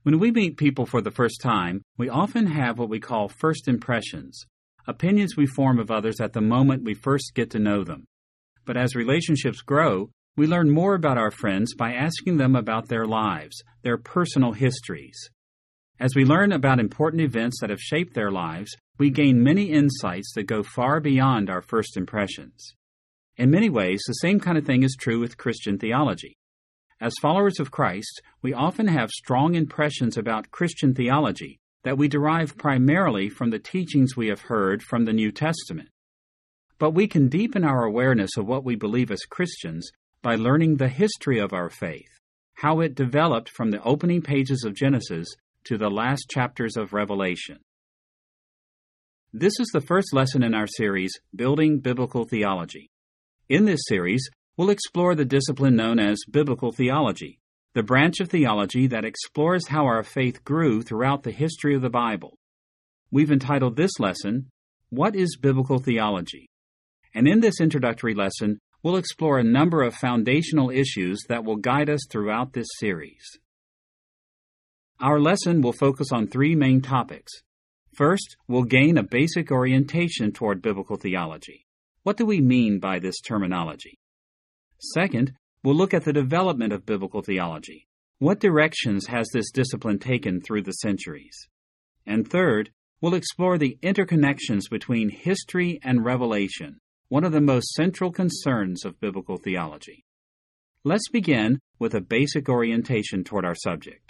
When we meet people for the first time, we often have what we call first impressions, opinions we form of others at the moment we first get to know them. But as relationships grow, we learn more about our friends by asking them about their lives, their personal histories. As we learn about important events that have shaped their lives, we gain many insights that go far beyond our first impressions. In many ways, the same kind of thing is true with Christian theology. As followers of Christ, we often have strong impressions about Christian theology that we derive primarily from the teachings we have heard from the New Testament. But we can deepen our awareness of what we believe as Christians by learning the history of our faith, how it developed from the opening pages of Genesis to the last chapters of Revelation. This is the first lesson in our series, Building Biblical Theology. In this series, we'll explore the discipline known as biblical theology, the branch of theology that explores how our faith grew throughout the history of the Bible. We've entitled this lesson, What is Biblical Theology? And in this introductory lesson, we'll explore a number of foundational issues that will guide us throughout this series. Our lesson will focus on three main topics. First, we'll gain a basic orientation toward biblical theology. What do we mean by this terminology? Second, we'll look at the development of biblical theology. What directions has this discipline taken through the centuries? And third, we'll explore the interconnections between history and revelation, one of the most central concerns of biblical theology. Let's begin with a basic orientation toward our subject.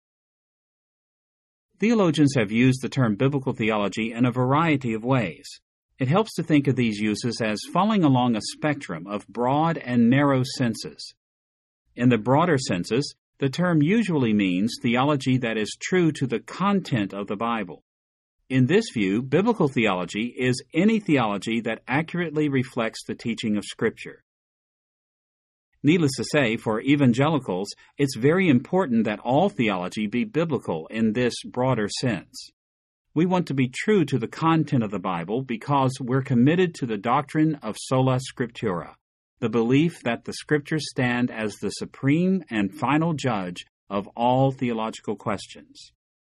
Theologians have used the term biblical theology in a variety of ways. It helps to think of these uses as falling along a spectrum of broad and narrow senses. In the broader senses, the term usually means theology that is true to the content of the Bible. In this view, biblical theology is any theology that accurately reflects the teaching of Scripture. Needless to say, for evangelicals, it's very important that all theology be biblical in this broader sense. We want to be true to the content of the Bible because we're committed to the doctrine of sola scriptura, the belief that the Scriptures stand as the supreme and final judge of all theological questions.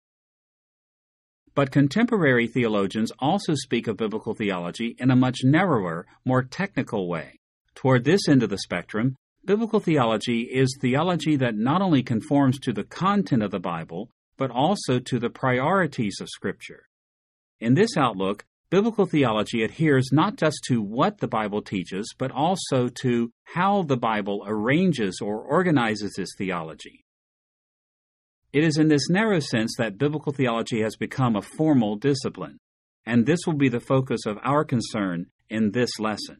But contemporary theologians also speak of biblical theology in a much narrower, more technical way. Toward this end of the spectrum, biblical theology is theology that not only conforms to the content of the Bible, but also to the priorities of Scripture. In this outlook, biblical theology adheres not just to what the Bible teaches, but also to how the Bible arranges or organizes its theology. It is in this narrow sense that biblical theology has become a formal discipline, and this will be the focus of our concern in this lesson.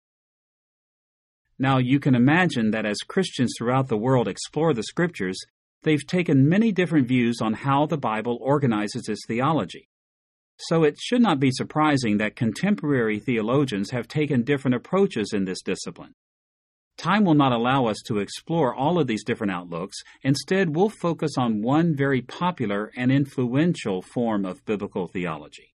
Now, you can imagine that as Christians throughout the world explore the Scriptures, they've taken many different views on how the Bible organizes its theology. So it should not be surprising that contemporary theologians have taken different approaches in this discipline. Time will not allow us to explore all of these different outlooks. Instead, we'll focus on one very popular and influential form of biblical theology.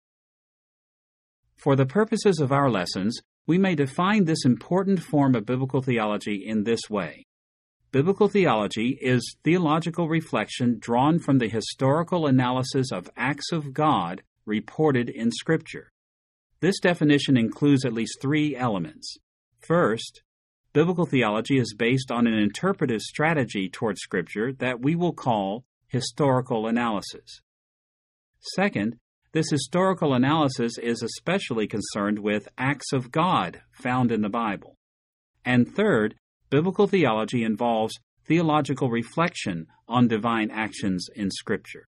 For the purposes of our lessons, we may define this important form of biblical theology in this way. Biblical theology is theological reflection drawn from the historical analysis of acts of God reported in Scripture. This definition includes at least three elements. First, biblical theology is based on an interpretive strategy toward Scripture that we will call historical analysis. Second, this historical analysis is especially concerned with acts of God found in the Bible. And third, biblical theology involves theological reflection on divine actions in Scripture.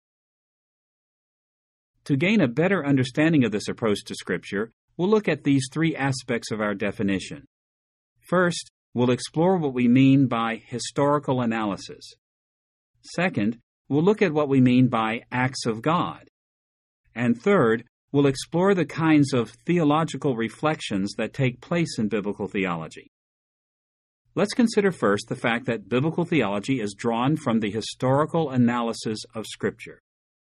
To gain a better understanding of this approach to Scripture, we'll look at these three aspects of our definition. First, we'll explore what we mean by historical analysis. Second, we'll look at what we mean by acts of God. And third, we'll explore the kinds of theological reflections that take place in biblical theology. Let's consider first the fact that biblical theology is drawn from the historical analysis of Scripture.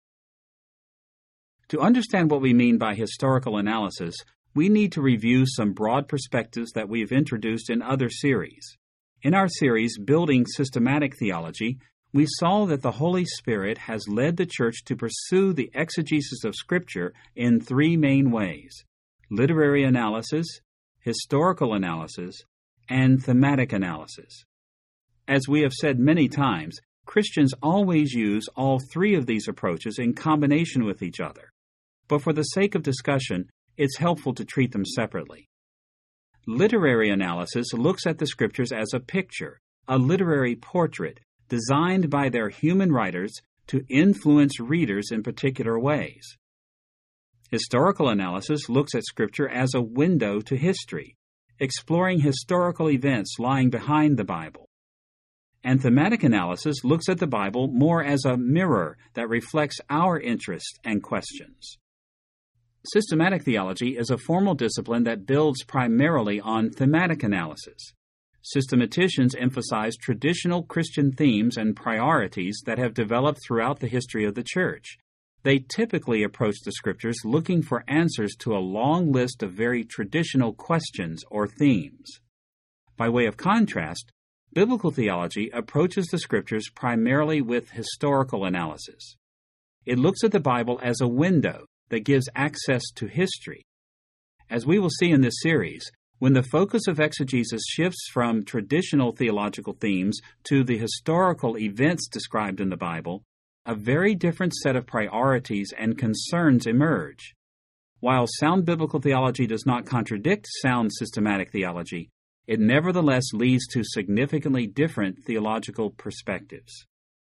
To understand what we mean by historical analysis, we need to review some broad perspectives that we've introduced in other series. In our series, Building Systematic Theology, we saw that the Holy Spirit has led the church to pursue the exegesis of Scripture in three main ways: literary analysis, historical analysis, and thematic analysis. As we have said many times, Christians always use all three of these approaches in combination with each other. But for the sake of discussion, it's helpful to treat them separately. Literary analysis looks at the Scriptures as a picture, a literary portrait, designed by their human writers to influence readers in particular ways. Historical analysis looks at Scripture as a window to history, exploring historical events lying behind the Bible. And thematic analysis looks at the Bible more as a mirror that reflects our interests and questions. Systematic theology is a formal discipline that builds primarily on thematic analysis. Systematicians emphasize traditional Christian themes and priorities that have developed throughout the history of the church. They typically approach the Scriptures looking for answers to a long list of very traditional questions or themes. By way of contrast, biblical theology approaches the Scriptures primarily with historical analysis. It looks at the Bible as a window that gives access to history. As we will see in this series, when the focus of exegesis shifts from traditional theological themes to the historical events described in the Bible, a very different set of priorities and concerns emerge. While sound biblical theology does not contradict sound systematic theology, it nevertheless leads to significantly different theological perspectives.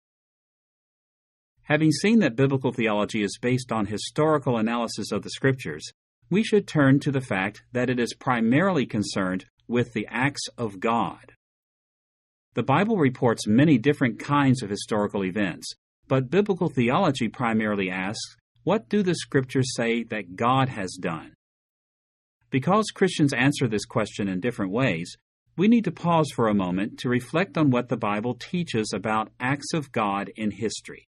Having seen that biblical theology is based on historical analysis of the Scriptures, we should turn to the fact that it is primarily concerned with the acts of God. The Bible reports many different kinds of historical events, but biblical theology primarily asks, what do the Scriptures say that God has done? Because Christians answer this question in different ways, we need to pause for a moment to reflect on what the Bible teaches about acts of God in history.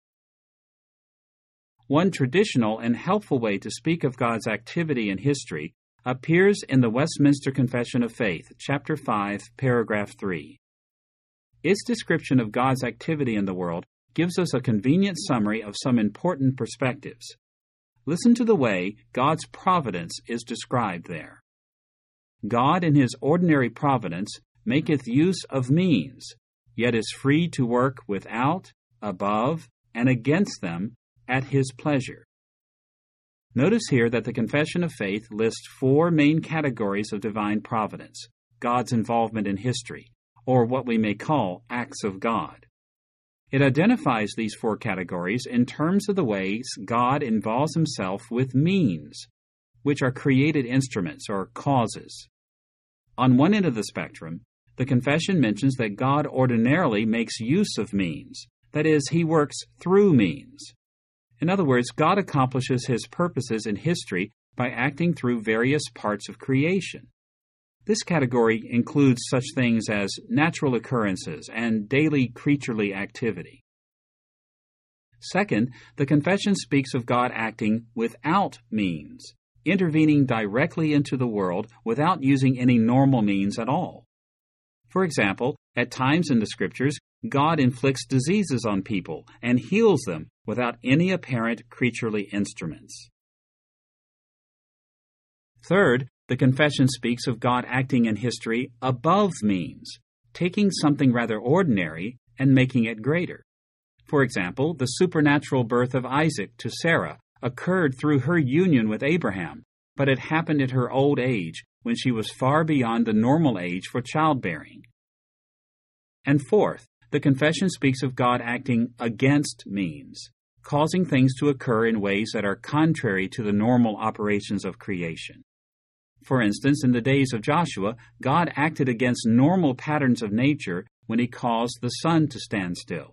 One traditional and helpful way to speak of God's activity in history appears in the Westminster Confession of Faith, chapter 5, paragraph 3. Its description of God's activity in the world gives us a convenient summary of some important perspectives. Listen to the way God's providence is described there. God in His ordinary providence maketh use of means, yet is free to work without, above, and against them, at His pleasure. Notice here that the Confession of Faith lists four main categories of divine providence, God's involvement in history, or what we may call acts of God. It identifies these four categories in terms of the ways God involves Himself with means, which are created instruments or causes. On one end of the spectrum, the Confession mentions that God ordinarily makes use of means, that is, He works through means. In other words, God accomplishes His purposes in history by acting through various parts of creation. This category includes such things as natural occurrences and daily creaturely activity. Second, the Confession speaks of God acting without means, intervening directly into the world without using any normal means at all. For example, at times in the Scriptures, God inflicts diseases on people and heals them without any apparent creaturely instruments. Third, the Confession speaks of God acting in history above means, taking something rather ordinary and making it greater. For example, the supernatural birth of Isaac to Sarah occurred through her union with Abraham, but it happened at her old age when she was far beyond the normal age for childbearing. And fourth, the Confession speaks of God acting against means, causing things to occur in ways that are contrary to the normal operations of creation. For instance, in the days of Joshua, God acted against normal patterns of nature when He caused the sun to stand still.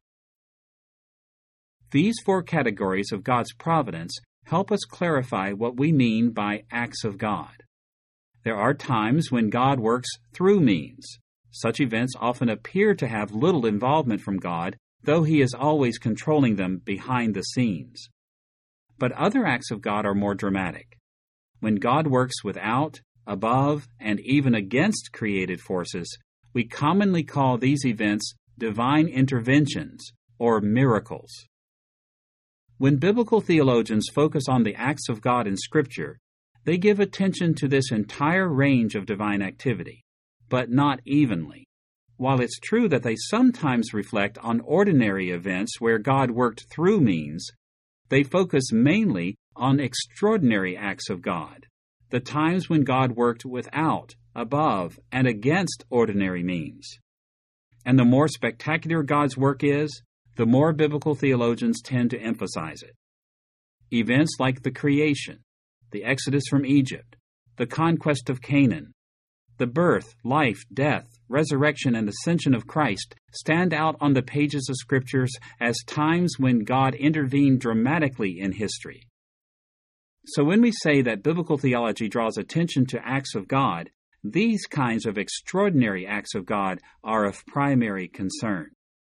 These four categories of God's providence help us clarify what we mean by acts of God. There are times when God works through means. Such events often appear to have little involvement from God, though He is always controlling them behind the scenes. But other acts of God are more dramatic. When God works without, above, and even against created forces, we commonly call these events divine interventions, or miracles. When biblical theologians focus on the acts of God in Scripture, they give attention to this entire range of divine activity, but not evenly. While it's true that they sometimes reflect on ordinary events where God worked through means, they focus mainly on extraordinary acts of God, the times when God worked without, above, and against ordinary means. And the more spectacular God's work is, the more biblical theologians tend to emphasize it. Events like the creation, the exodus from Egypt, the conquest of Canaan, the birth, life, death, resurrection, and ascension of Christ stand out on the pages of Scriptures as times when God intervened dramatically in history. So when we say that biblical theology draws attention to acts of God, these kinds of extraordinary acts of God are of primary concern.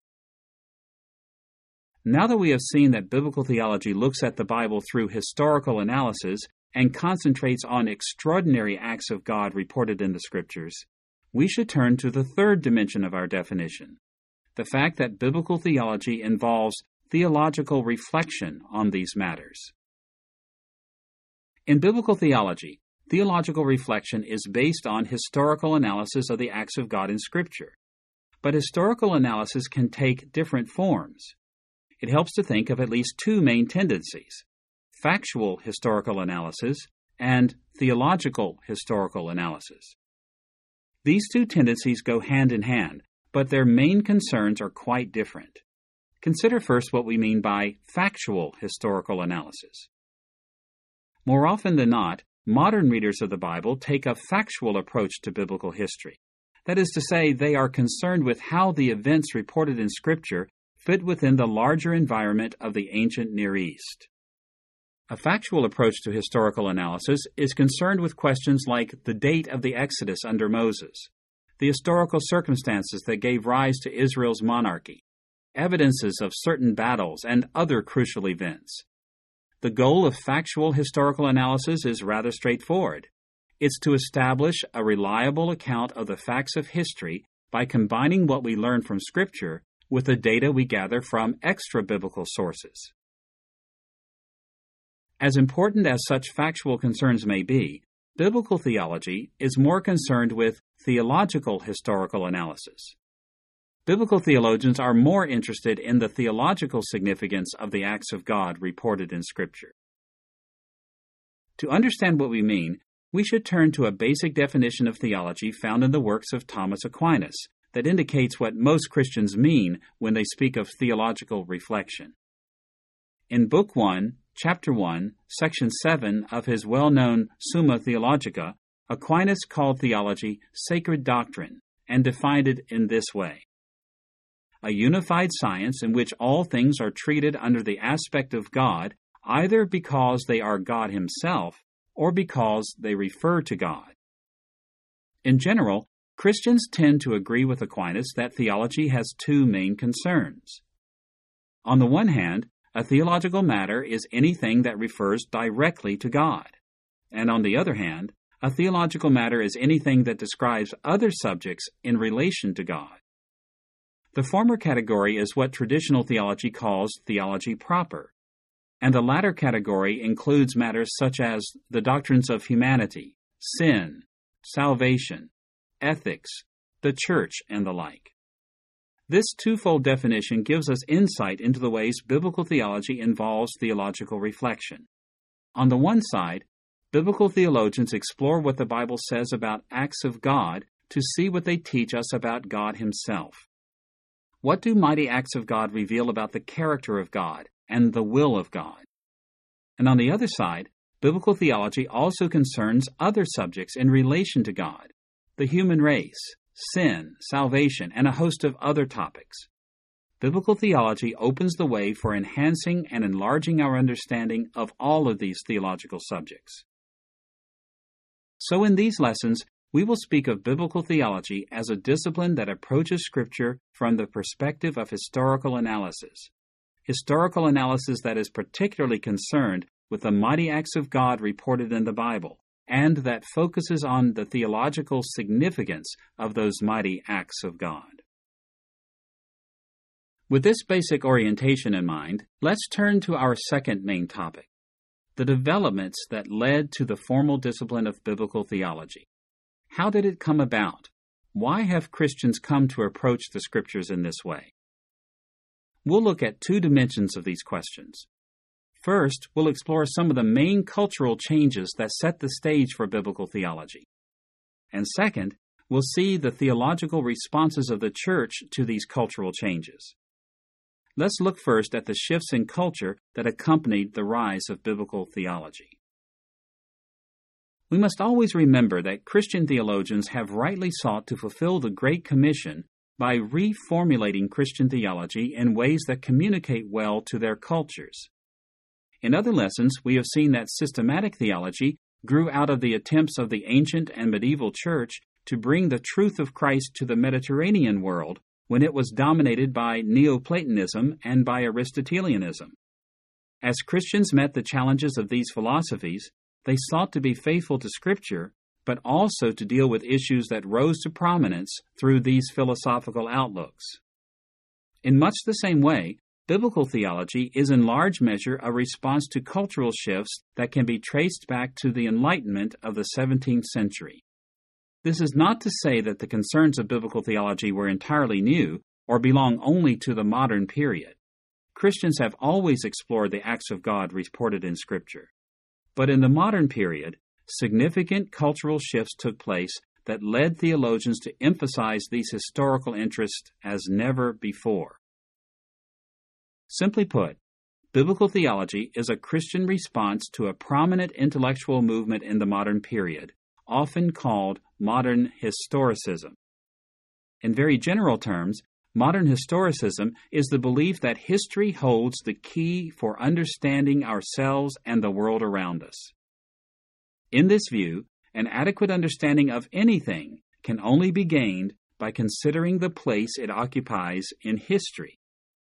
Now that we have seen that biblical theology looks at the Bible through historical analysis and concentrates on extraordinary acts of God reported in the Scriptures, we should turn to the third dimension of our definition, the fact that biblical theology involves theological reflection on these matters. In biblical theology, theological reflection is based on historical analysis of the acts of God in Scripture. But historical analysis can take different forms. It helps to think of at least two main tendencies: factual historical analysis and theological historical analysis. These two tendencies go hand in hand, but their main concerns are quite different. Consider first what we mean by factual historical analysis. More often than not, modern readers of the Bible take a factual approach to biblical history. That is to say, they are concerned with how the events reported in Scripture fit within the larger environment of the ancient Near East. A factual approach to historical analysis is concerned with questions like the date of the Exodus under Moses, the historical circumstances that gave rise to Israel's monarchy, evidences of certain battles, and other crucial events. The goal of factual historical analysis is rather straightforward. It's to establish a reliable account of the facts of history by combining what we learn from Scripture with the data we gather from extra-biblical sources. As important as such factual concerns may be, biblical theology is more concerned with theological historical analysis. Biblical theologians are more interested in the theological significance of the acts of God reported in Scripture. To understand what we mean, we should turn to a basic definition of theology found in the works of Thomas Aquinas that indicates what most Christians mean when they speak of theological reflection. In Book 1, Chapter 1, Section 7 of his well-known Summa Theologica, Aquinas called theology sacred doctrine and defined it in this way: a unified science in which all things are treated under the aspect of God, either because they are God Himself or because they refer to God. In general, Christians tend to agree with Aquinas that theology has two main concerns. On the one hand, a theological matter is anything that refers directly to God, and on the other hand, a theological matter is anything that describes other subjects in relation to God. The former category is what traditional theology calls theology proper, and the latter category includes matters such as the doctrines of humanity, sin, salvation, ethics, the church, and the like. This twofold definition gives us insight into the ways biblical theology involves theological reflection. On the one side, biblical theologians explore what the Bible says about acts of God to see what they teach us about God Himself. What do mighty acts of God reveal about the character of God and the will of God? And on the other side, biblical theology also concerns other subjects in relation to God, the human race, sin, salvation, and a host of other topics. Biblical theology opens the way for enhancing and enlarging our understanding of all of these theological subjects. So in these lessons, we will speak of biblical theology as a discipline that approaches Scripture from the perspective of historical analysis that is particularly concerned with the mighty acts of God reported in the Bible, and that focuses on the theological significance of those mighty acts of God. With this basic orientation in mind, let's turn to our second main topic, the developments that led to the formal discipline of biblical theology. How did it come about? Why have Christians come to approach the Scriptures in this way? We'll look at two dimensions of these questions. First, we'll explore some of the main cultural changes that set the stage for biblical theology. And second, we'll see the theological responses of the Church to these cultural changes. Let's look first at the shifts in culture that accompanied the rise of biblical theology. We must always remember that Christian theologians have rightly sought to fulfill the Great Commission by reformulating Christian theology in ways that communicate well to their cultures. In other lessons, we have seen that systematic theology grew out of the attempts of the ancient and medieval church to bring the truth of Christ to the Mediterranean world when it was dominated by Neoplatonism and by Aristotelianism. As Christians met the challenges of these philosophies, they sought to be faithful to Scripture, but also to deal with issues that rose to prominence through these philosophical outlooks. In much the same way, biblical theology is in large measure a response to cultural shifts that can be traced back to the Enlightenment of the 17th century. This is not to say that the concerns of biblical theology were entirely new or belong only to the modern period. Christians have always explored the acts of God reported in Scripture. But in the modern period, significant cultural shifts took place that led theologians to emphasize these historical interests as never before. Simply put, biblical theology is a Christian response to a prominent intellectual movement in the modern period, often called modern historicism. In very general terms, modern historicism is the belief that history holds the key for understanding ourselves and the world around us. In this view, an adequate understanding of anything can only be gained by considering the place it occupies in history.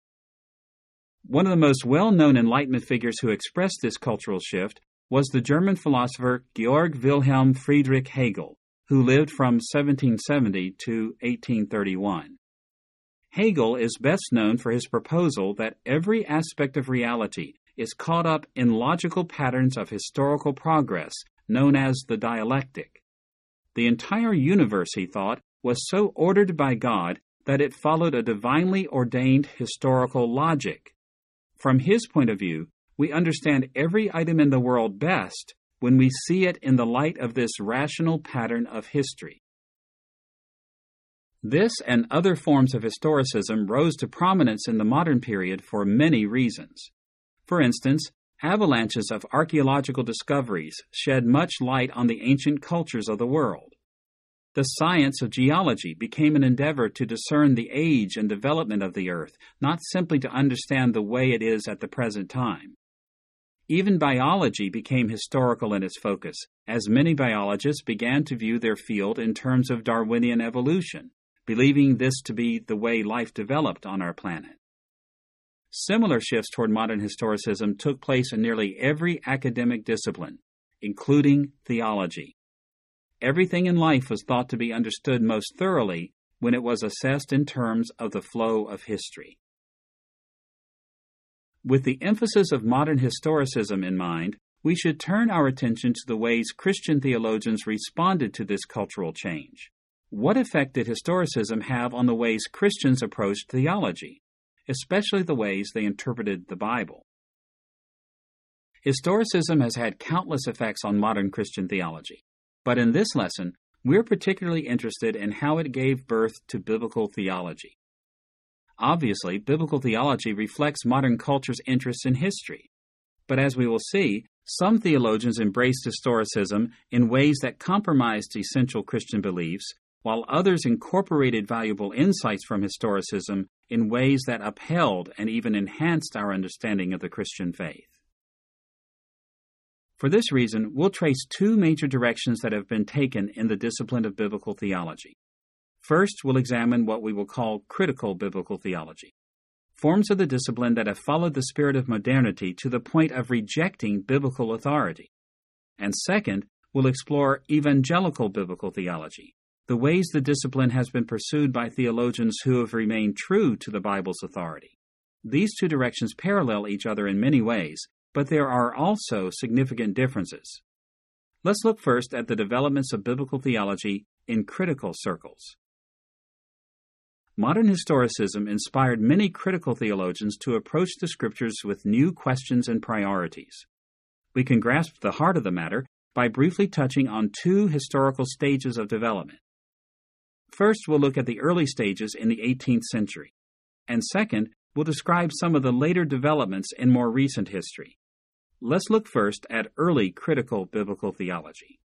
One of the most well-known Enlightenment figures who expressed this cultural shift was the German philosopher Georg Wilhelm Friedrich Hegel, who lived from 1770 to 1831. Hegel is best known for his proposal that every aspect of reality is caught up in logical patterns of historical progress known as the dialectic. The entire universe, he thought, was so ordered by God that it followed a divinely ordained historical logic. From his point of view, we understand every item in the world best when we see it in the light of this rational pattern of history. This and other forms of historicism rose to prominence in the modern period for many reasons. For instance, avalanches of archaeological discoveries shed much light on the ancient cultures of the world. The science of geology became an endeavor to discern the age and development of the earth, not simply to understand the way it is at the present time. Even biology became historical in its focus, as many biologists began to view their field in terms of Darwinian evolution, believing this to be the way life developed on our planet. Similar shifts toward modern historicism took place in nearly every academic discipline, including theology. Everything in life was thought to be understood most thoroughly when it was assessed in terms of the flow of history. With the emphasis of modern historicism in mind, we should turn our attention to the ways Christian theologians responded to this cultural change. What effect did historicism have on the ways Christians approached theology, especially the ways they interpreted the Bible? Historicism has had countless effects on modern Christian theology. But in this lesson, we're particularly interested in how it gave birth to biblical theology. Obviously, biblical theology reflects modern culture's interest in history. But as we will see, some theologians embraced historicism in ways that compromised essential Christian beliefs, while others incorporated valuable insights from historicism in ways that upheld and even enhanced our understanding of the Christian faith. For this reason, we'll trace two major directions that have been taken in the discipline of biblical theology. First, we'll examine what we will call critical biblical theology, forms of the discipline that have followed the spirit of modernity to the point of rejecting biblical authority. And second, we'll explore evangelical biblical theology, the ways the discipline has been pursued by theologians who have remained true to the Bible's authority. These two directions parallel each other in many ways, but there are also significant differences. Let's look first at the developments of biblical theology in critical circles. Modern historicism inspired many critical theologians to approach the Scriptures with new questions and priorities. We can grasp the heart of the matter by briefly touching on two historical stages of development. First, we'll look at the early stages in the 18th century, and second, we'll describe some of the later developments in more recent history. Let's look first at early critical biblical theology.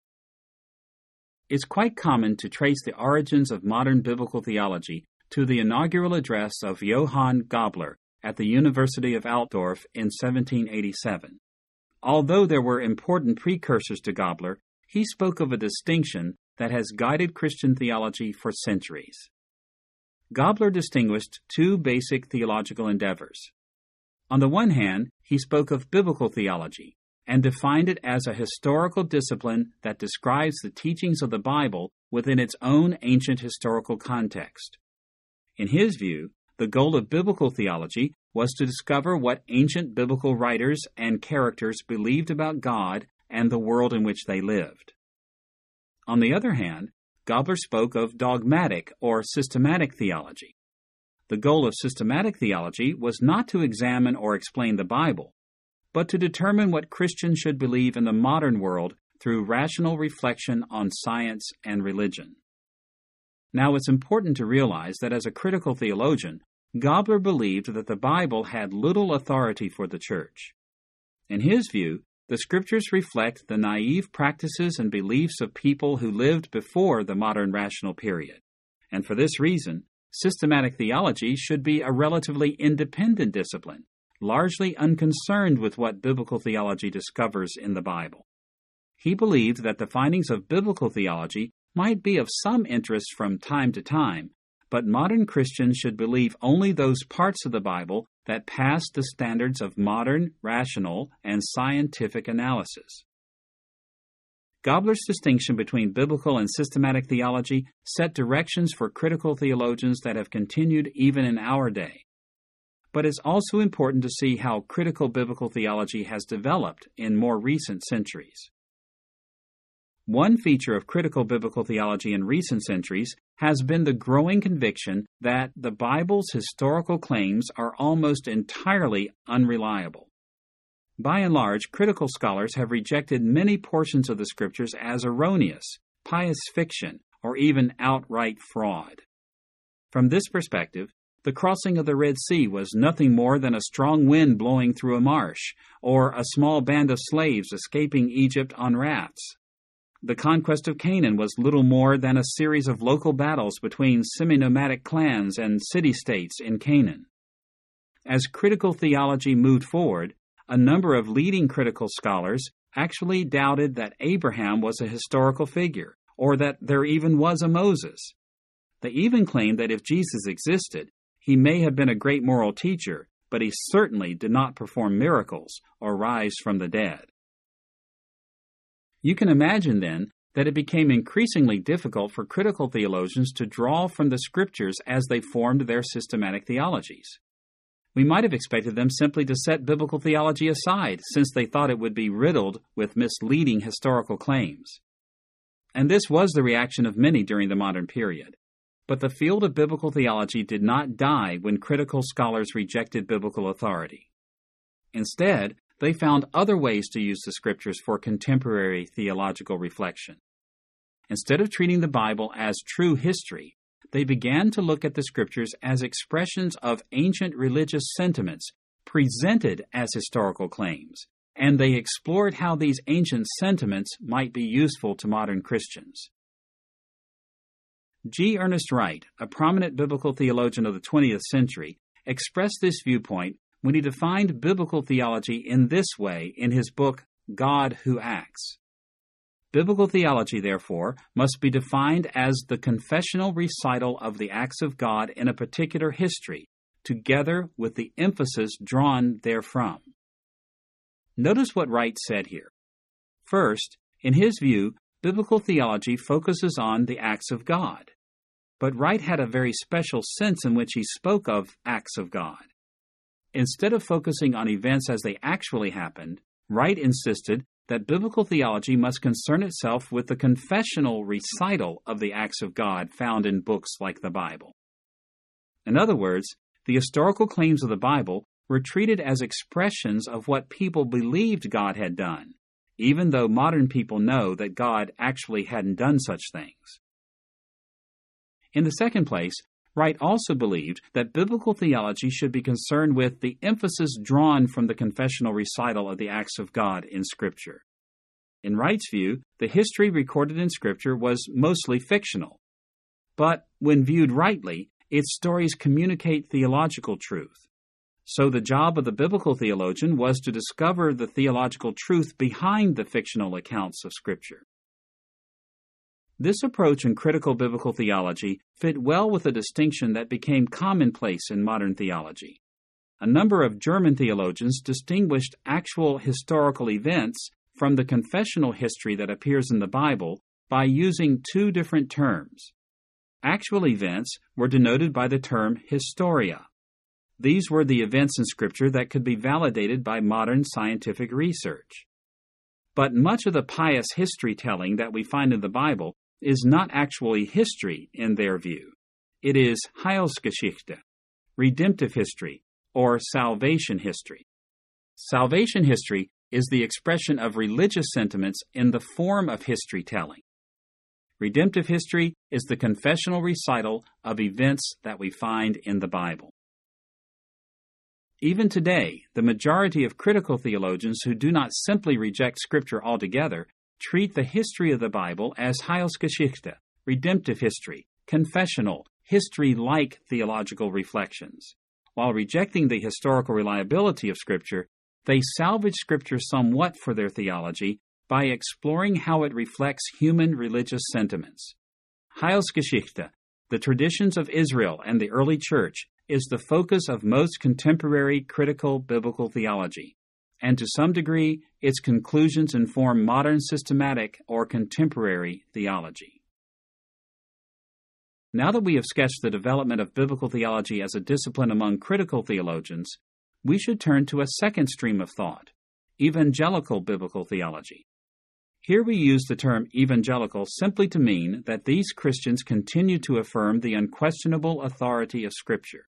It's quite common to trace the origins of modern biblical theology to the inaugural address of Johann Gabler at the University of Altdorf in 1787. Although there were important precursors to Gabler, he spoke of a distinction that has guided Christian theology for centuries. Gabler distinguished two basic theological endeavors. On the one hand, he spoke of biblical theology and defined it as a historical discipline that describes the teachings of the Bible within its own ancient historical context. In his view, the goal of biblical theology was to discover what ancient biblical writers and characters believed about God and the world in which they lived. On the other hand, Gabler spoke of dogmatic or systematic theology. The goal of systematic theology was not to examine or explain the Bible, but to determine what Christians should believe in the modern world through rational reflection on science and religion. Now, it's important to realize that as a critical theologian, Gabler believed that the Bible had little authority for the church. In his view, the Scriptures reflect the naive practices and beliefs of people who lived before the modern rational period, and for this reason, systematic theology should be a relatively independent discipline, largely unconcerned with what biblical theology discovers in the Bible. He believed that the findings of biblical theology might be of some interest from time to time, but modern Christians should believe only those parts of the Bible that pass the standards of modern, rational, and scientific analysis. Gabler's distinction between biblical and systematic theology set directions for critical theologians that have continued even in our day. But it's also important to see how critical biblical theology has developed in more recent centuries. One feature of critical biblical theology in recent centuries has been the growing conviction that the Bible's historical claims are almost entirely unreliable. By and large, critical scholars have rejected many portions of the Scriptures as erroneous, pious fiction, or even outright fraud. From this perspective, the crossing of the Red Sea was nothing more than a strong wind blowing through a marsh, or a small band of slaves escaping Egypt on rafts. The conquest of Canaan was little more than a series of local battles between semi-nomadic clans and city-states in Canaan. As critical theology moved forward, a number of leading critical scholars actually doubted that Abraham was a historical figure, or that there even was a Moses. They even claimed that if Jesus existed, he may have been a great moral teacher, but he certainly did not perform miracles or rise from the dead. You can imagine, then, that it became increasingly difficult for critical theologians to draw from the Scriptures as they formed their systematic theologies. We might have expected them simply to set biblical theology aside, since they thought it would be riddled with misleading historical claims. And this was the reaction of many during the modern period. But the field of biblical theology did not die when critical scholars rejected biblical authority. Instead, they found other ways to use the Scriptures for contemporary theological reflection. Instead of treating the Bible as true history, they began to look at the Scriptures as expressions of ancient religious sentiments presented as historical claims, and they explored how these ancient sentiments might be useful to modern Christians. G. Ernest Wright, a prominent biblical theologian of the 20th century, expressed this viewpoint when he defined biblical theology in this way in his book, God Who Acts. Biblical theology, therefore, must be defined as the confessional recital of the acts of God in a particular history, together with the emphasis drawn therefrom. Notice what Wright said here. First, in his view, biblical theology focuses on the acts of God. But Wright had a very special sense in which he spoke of acts of God. Instead of focusing on events as they actually happened, Wright insisted that biblical theology must concern itself with the confessional recital of the acts of God found in books like the Bible. In other words, the historical claims of the Bible were treated as expressions of what people believed God had done, even though modern people know that God actually hadn't done such things. In the second place, Wright also believed that biblical theology should be concerned with the emphasis drawn from the confessional recital of the acts of God in Scripture. In Wright's view, the history recorded in Scripture was mostly fictional. But when viewed rightly, its stories communicate theological truth. So the job of the biblical theologian was to discover the theological truth behind the fictional accounts of Scripture. This approach in critical biblical theology fit well with a distinction that became commonplace in modern theology. A number of German theologians distinguished actual historical events from the confessional history that appears in the Bible by using two different terms. Actual events were denoted by the term historia. These were the events in Scripture that could be validated by modern scientific research. But much of the pious history telling that we find in the Bible is not actually history in their view. It is Heilsgeschichte, redemptive history, or salvation history. Salvation history is the expression of religious sentiments in the form of history telling. Redemptive history is the confessional recital of events that we find in the Bible. Even today, the majority of critical theologians who do not simply reject Scripture altogether treat the history of the Bible as Heilsgeschichte, redemptive history, confessional, history-like theological reflections. While rejecting the historical reliability of Scripture, they salvage Scripture somewhat for their theology by exploring how it reflects human religious sentiments. Heilsgeschichte, the traditions of Israel and the early church, is the focus of most contemporary critical biblical theology, and to some degree, its conclusions inform modern systematic or contemporary theology. Now that we have sketched the development of biblical theology as a discipline among critical theologians, we should turn to a second stream of thought, evangelical biblical theology. Here we use the term evangelical simply to mean that these Christians continue to affirm the unquestionable authority of Scripture.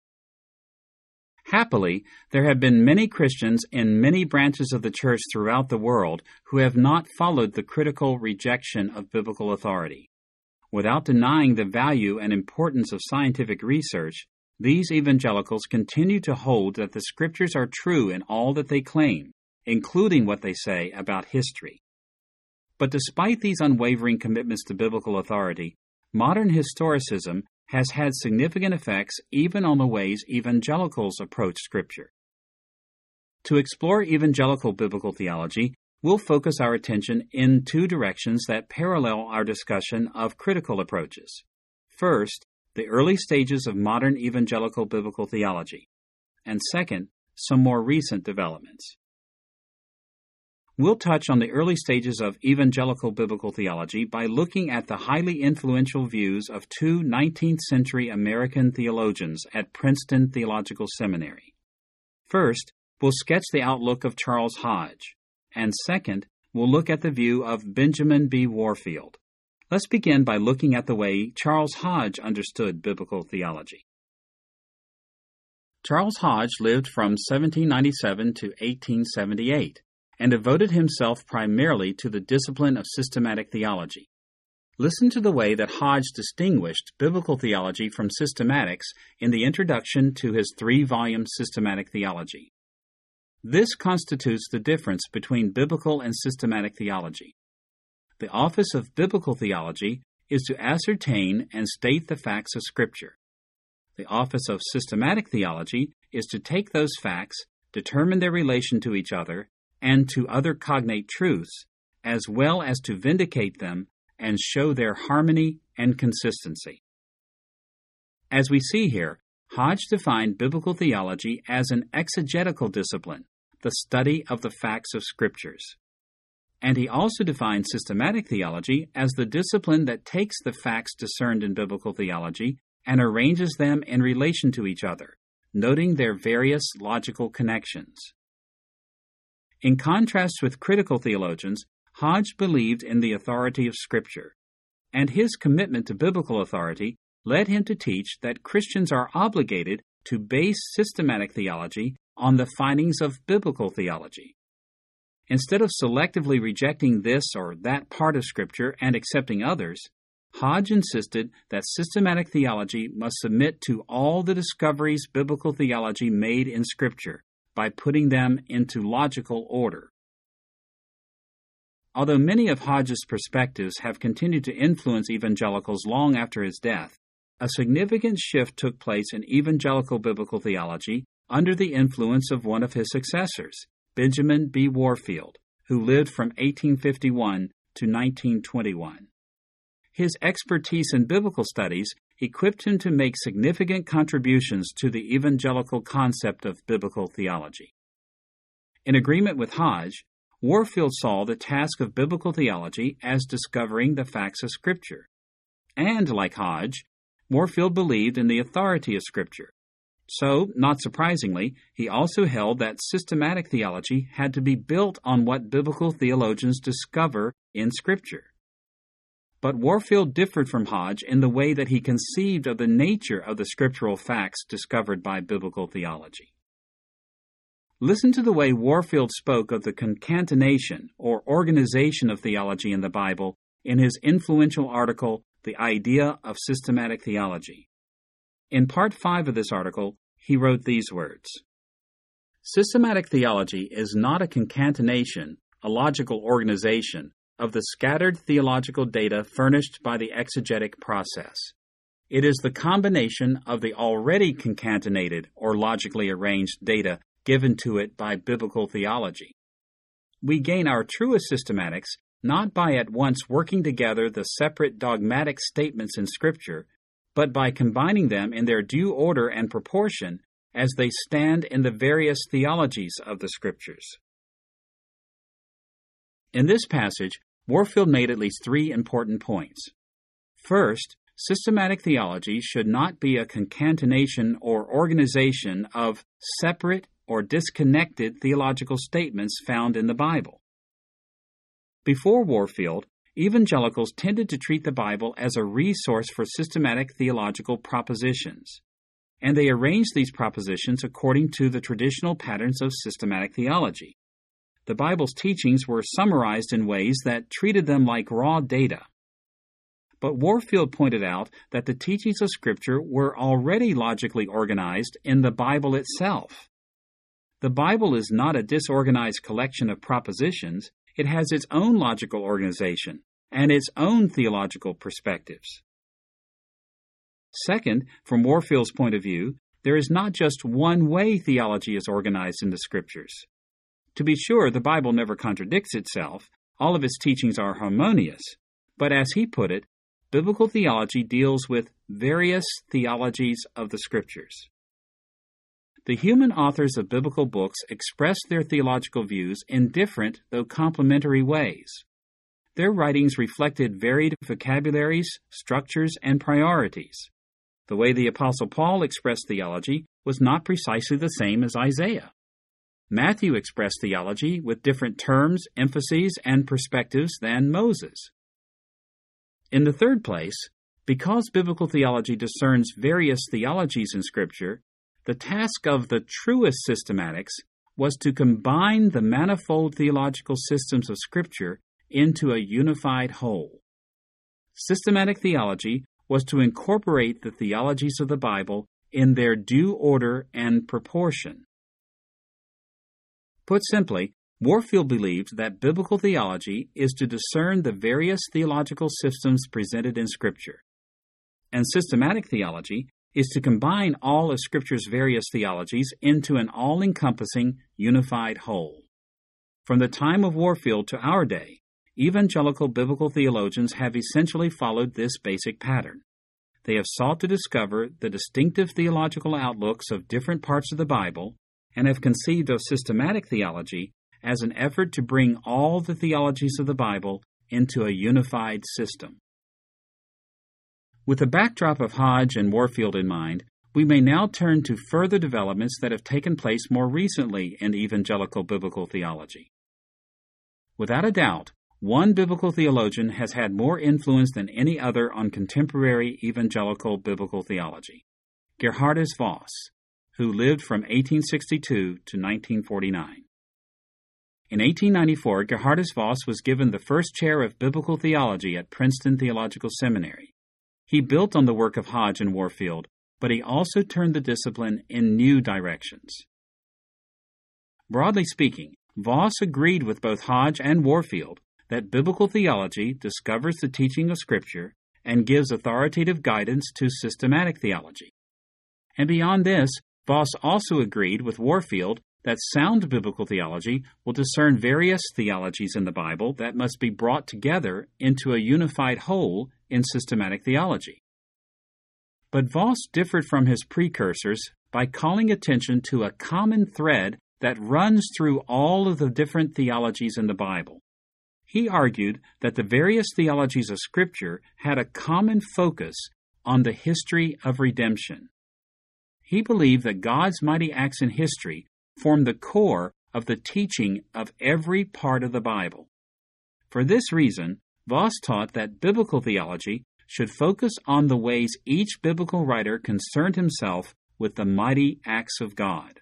Happily, there have been many Christians in many branches of the church throughout the world who have not followed the critical rejection of biblical authority. Without denying the value and importance of scientific research, these evangelicals continue to hold that the Scriptures are true in all that they claim, including what they say about history. But despite these unwavering commitments to biblical authority, modern historicism has had significant effects even on the ways evangelicals approach Scripture. To explore evangelical biblical theology, we'll focus our attention in two directions that parallel our discussion of critical approaches. First, the early stages of modern evangelical biblical theology, and second, some more recent developments. We'll touch on the early stages of evangelical biblical theology by looking at the highly influential views of two 19th century American theologians at Princeton Theological Seminary. First, we'll sketch the outlook of Charles Hodge, and second, we'll look at the view of Benjamin B. Warfield. Let's begin by looking at the way Charles Hodge understood biblical theology. Charles Hodge lived from 1797 to 1878. And devoted himself primarily to the discipline of systematic theology. Listen to the way that Hodge distinguished biblical theology from systematics in the introduction to his 3-volume Systematic Theology. This constitutes the difference between biblical and systematic theology. The office of biblical theology is to ascertain and state the facts of Scripture. The office of systematic theology is to take those facts, determine their relation to each other, and to other cognate truths, as well as to vindicate them and show their harmony and consistency. As we see here, Hodge defined biblical theology as an exegetical discipline, the study of the facts of Scriptures. And he also defines systematic theology as the discipline that takes the facts discerned in biblical theology and arranges them in relation to each other, noting their various logical connections. In contrast with critical theologians, Hodge believed in the authority of Scripture, and his commitment to biblical authority led him to teach that Christians are obligated to base systematic theology on the findings of biblical theology. Instead of selectively rejecting this or that part of Scripture and accepting others, Hodge insisted that systematic theology must submit to all the discoveries biblical theology made in Scripture by putting them into logical order. Although many of Hodge's perspectives have continued to influence evangelicals long after his death, a significant shift took place in evangelical biblical theology under the influence of one of his successors, Benjamin B. Warfield, who lived from 1851 to 1921. His expertise in biblical studies equipped him to make significant contributions to the evangelical concept of biblical theology. In agreement with Hodge, Warfield saw the task of biblical theology as discovering the facts of Scripture. And, like Hodge, Warfield believed in the authority of Scripture. So, not surprisingly, he also held that systematic theology had to be built on what biblical theologians discover in Scripture. But Warfield differed from Hodge in the way that he conceived of the nature of the scriptural facts discovered by biblical theology. Listen to the way Warfield spoke of the concatenation or organization of theology in the Bible in his influential article, The Idea of Systematic Theology. In Part 5 of this article, he wrote these words: "Systematic theology is not a concatenation, a logical organization, of the scattered theological data furnished by the exegetic process. It is the combination of the already concatenated or logically arranged data given to it by biblical theology. We gain our truest systematics not by at once working together the separate dogmatic statements in Scripture, but by combining them in their due order and proportion as they stand in the various theologies of the Scriptures." In this passage, Warfield made at least 3 important points. First, systematic theology should not be a concatenation or organization of separate or disconnected theological statements found in the Bible. Before Warfield, evangelicals tended to treat the Bible as a resource for systematic theological propositions, and they arranged these propositions according to the traditional patterns of systematic theology. The Bible's teachings were summarized in ways that treated them like raw data. But Warfield pointed out that the teachings of Scripture were already logically organized in the Bible itself. The Bible is not a disorganized collection of propositions. It has its own logical organization and its own theological perspectives. Second, from Warfield's point of view, there is not just one way theology is organized in the Scriptures. To be sure, the Bible never contradicts itself. All of its teachings are harmonious. But as he put it, biblical theology deals with various theologies of the Scriptures. The human authors of biblical books express their theological views in different, though complementary ways. Their writings reflected varied vocabularies, structures, and priorities. The way the Apostle Paul expressed theology was not precisely the same as Isaiah. Matthew expressed theology with different terms, emphases, and perspectives than Moses. In the third place, because biblical theology discerns various theologies in Scripture, the task of the truest systematics was to combine the manifold theological systems of Scripture into a unified whole. Systematic theology was to incorporate the theologies of the Bible in their due order and proportion. Put simply, Warfield believed that biblical theology is to discern the various theological systems presented in Scripture, and systematic theology is to combine all of Scripture's various theologies into an all-encompassing, unified whole. From the time of Warfield to our day, evangelical biblical theologians have essentially followed this basic pattern. They have sought to discover the distinctive theological outlooks of different parts of the Bible and have conceived of systematic theology as an effort to bring all the theologies of the Bible into a unified system. With the backdrop of Hodge and Warfield in mind, we may now turn to further developments that have taken place more recently in evangelical biblical theology. Without a doubt, one biblical theologian has had more influence than any other on contemporary evangelical biblical theology, Geerhardus Vos, who lived from 1862 to 1949. In 1894, Geerhardus Vos was given the first chair of biblical theology at Princeton Theological Seminary. He built on the work of Hodge and Warfield, but he also turned the discipline in new directions. Broadly speaking, Vos agreed with both Hodge and Warfield that biblical theology discovers the teaching of Scripture and gives authoritative guidance to systematic theology. And beyond this, Vos also agreed with Warfield that sound biblical theology will discern various theologies in the Bible that must be brought together into a unified whole in systematic theology. But Vos differed from his precursors by calling attention to a common thread that runs through all of the different theologies in the Bible. He argued that the various theologies of Scripture had a common focus on the history of redemption. He believed that God's mighty acts in history form the core of the teaching of every part of the Bible. For this reason, Vos taught that biblical theology should focus on the ways each biblical writer concerned himself with the mighty acts of God.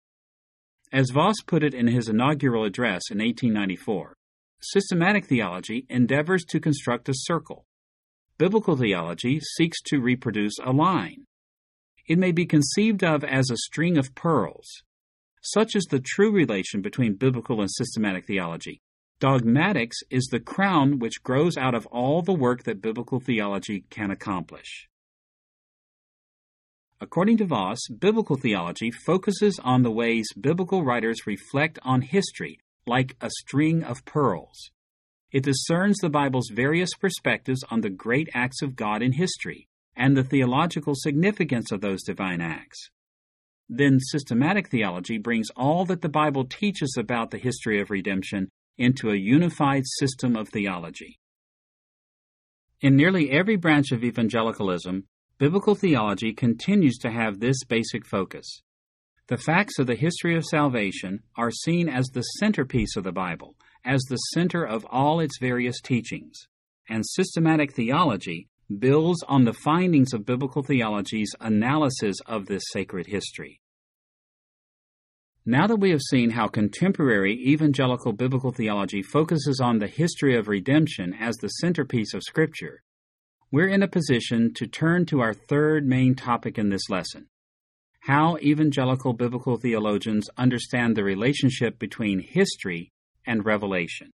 As Vos put it in his inaugural address in 1894, systematic theology endeavors to construct a circle. Biblical theology seeks to reproduce a line. It may be conceived of as a string of pearls. Such is the true relation between biblical and systematic theology. Dogmatics is the crown which grows out of all the work that biblical theology can accomplish. According to Vos, biblical theology focuses on the ways biblical writers reflect on history like a string of pearls. It discerns the Bible's various perspectives on the great acts of God in history and the theological significance of those divine acts. Then systematic theology brings all that the Bible teaches about the history of redemption into a unified system of theology. In nearly every branch of evangelicalism, biblical theology continues to have this basic focus. The facts of the history of salvation are seen as the centerpiece of the Bible, as the center of all its various teachings, and systematic theology builds on the findings of biblical theology's analysis of this sacred history. Now that we have seen how contemporary evangelical biblical theology focuses on the history of redemption as the centerpiece of Scripture, we're in a position to turn to our third main topic in this lesson: how evangelical biblical theologians understand the relationship between history and revelation.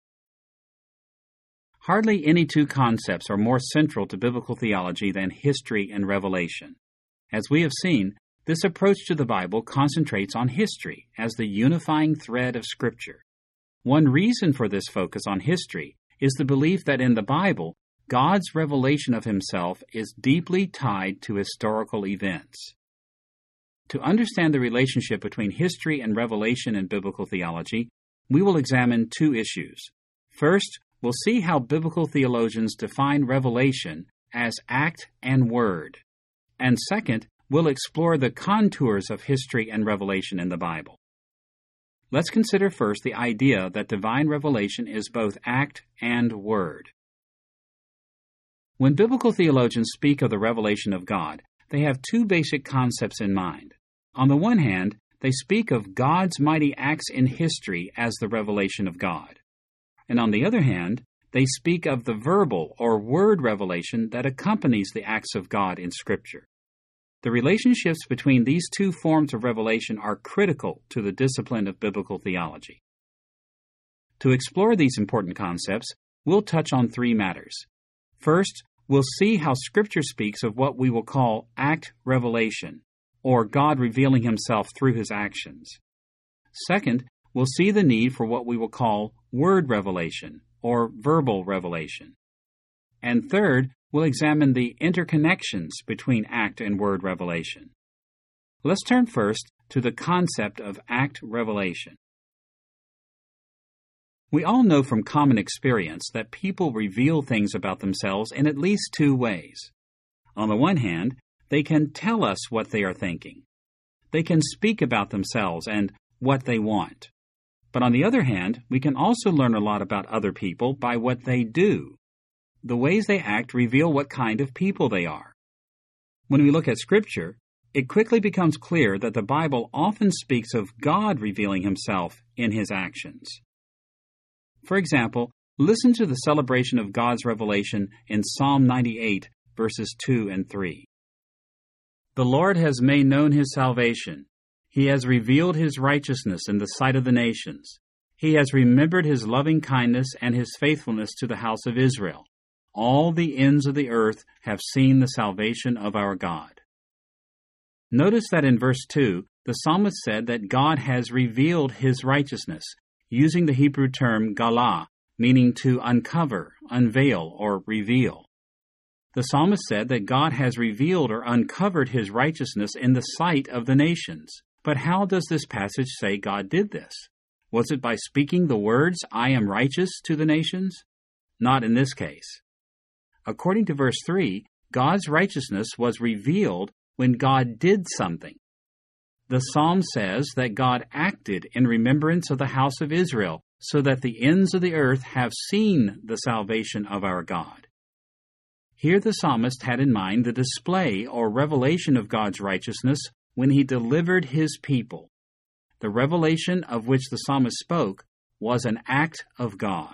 Hardly any two concepts are more central to biblical theology than history and revelation. As we have seen, this approach to the Bible concentrates on history as the unifying thread of Scripture. One reason for this focus on history is the belief that in the Bible, God's revelation of Himself is deeply tied to historical events. To understand the relationship between history and revelation in biblical theology, we will examine two issues. First, we'll see how biblical theologians define revelation as act and word. And second, we'll explore the contours of history and revelation in the Bible. Let's consider first the idea that divine revelation is both act and word. When biblical theologians speak of the revelation of God, they have two basic concepts in mind. On the one hand, they speak of God's mighty acts in history as the revelation of God. And on the other hand, they speak of the verbal or word revelation that accompanies the acts of God in Scripture. The relationships between these two forms of revelation are critical to the discipline of biblical theology. To explore these important concepts, we'll touch on three matters. First, we'll see how Scripture speaks of what we will call act revelation, or God revealing Himself through His actions. Second, we'll see the need for what we will call word revelation, or verbal revelation. And third, we'll examine the interconnections between act and word revelation. Let's turn first to the concept of act revelation. We all know from common experience that people reveal things about themselves in at least two ways. On the one hand, they can tell us what they are thinking. They can speak about themselves and what they want. But on the other hand, we can also learn a lot about other people by what they do. The ways they act reveal what kind of people they are. When we look at Scripture, it quickly becomes clear that the Bible often speaks of God revealing Himself in His actions. For example, listen to the celebration of God's revelation in Psalm 98, verses 2 and 3. The Lord has made known His salvation. He has revealed His righteousness in the sight of the nations. He has remembered His loving kindness and His faithfulness to the house of Israel. All the ends of the earth have seen the salvation of our God. Notice that in verse 2, the psalmist said that God has revealed His righteousness, using the Hebrew term galah, meaning to uncover, unveil, or reveal. The psalmist said that God has revealed or uncovered His righteousness in the sight of the nations. But how does this passage say God did this? Was it by speaking the words, "I am righteous," to the nations? Not in this case. According to verse 3, God's righteousness was revealed when God did something. The psalm says that God acted in remembrance of the house of Israel, so that the ends of the earth have seen the salvation of our God. Here the psalmist had in mind the display or revelation of God's righteousness when He delivered His people. The revelation of which the psalmist spoke was an act of God.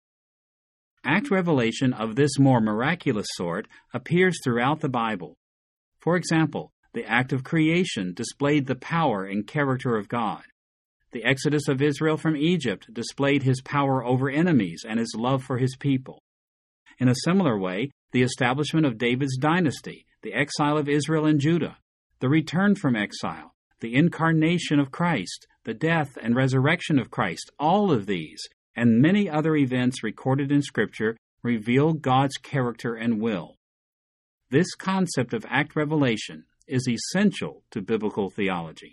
Act revelation of this more miraculous sort appears throughout the Bible. For example, the act of creation displayed the power and character of God. The exodus of Israel from Egypt displayed His power over enemies and His love for His people. In a similar way, the establishment of David's dynasty, the exile of Israel and Judah, the return from exile, the incarnation of Christ, the death and resurrection of Christ, all of these, and many other events recorded in Scripture, reveal God's character and will. This concept of act revelation is essential to biblical theology.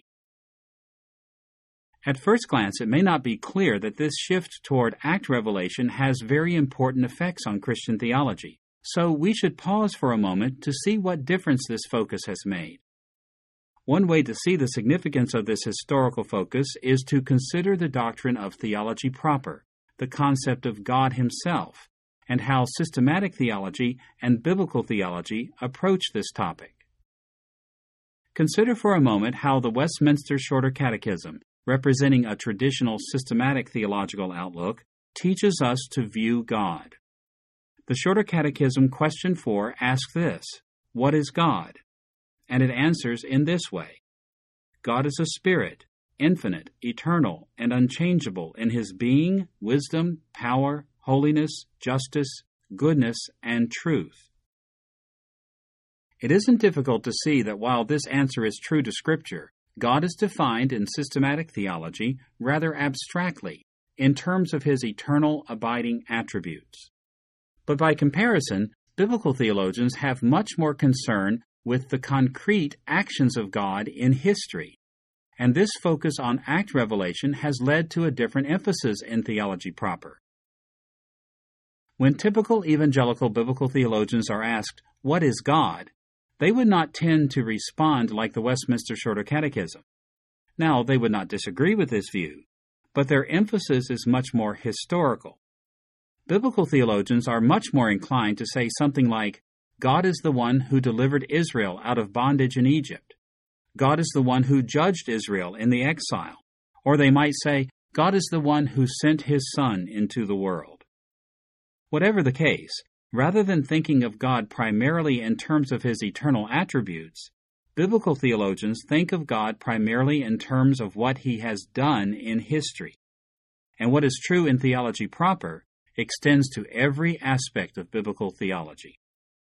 At first glance, it may not be clear that this shift toward act revelation has very important effects on Christian theology, so we should pause for a moment to see what difference this focus has made. One way to see the significance of this historical focus is to consider the doctrine of theology proper, the concept of God Himself, and how systematic theology and biblical theology approach this topic. Consider for a moment how the Westminster Shorter Catechism, representing a traditional systematic theological outlook, teaches us to view God. The Shorter Catechism, question 4, asks this: what is God? And it answers in this way: God is a spirit, infinite, eternal, and unchangeable in His being, wisdom, power, holiness, justice, goodness, and truth. It isn't difficult to see that while this answer is true to Scripture, God is defined in systematic theology rather abstractly in terms of His eternal, abiding attributes. But by comparison, biblical theologians have much more concern with the concrete actions of God in history, and this focus on act revelation has led to a different emphasis in theology proper. When typical evangelical biblical theologians are asked, "What is God?" they would not tend to respond like the Westminster Shorter Catechism. Now, they would not disagree with this view, but their emphasis is much more historical. Biblical theologians are much more inclined to say something like, God is the one who delivered Israel out of bondage in Egypt. God is the one who judged Israel in the exile. Or they might say, God is the one who sent His Son into the world. Whatever the case, rather than thinking of God primarily in terms of His eternal attributes, biblical theologians think of God primarily in terms of what He has done in history. And what is true in theology proper extends to every aspect of biblical theology.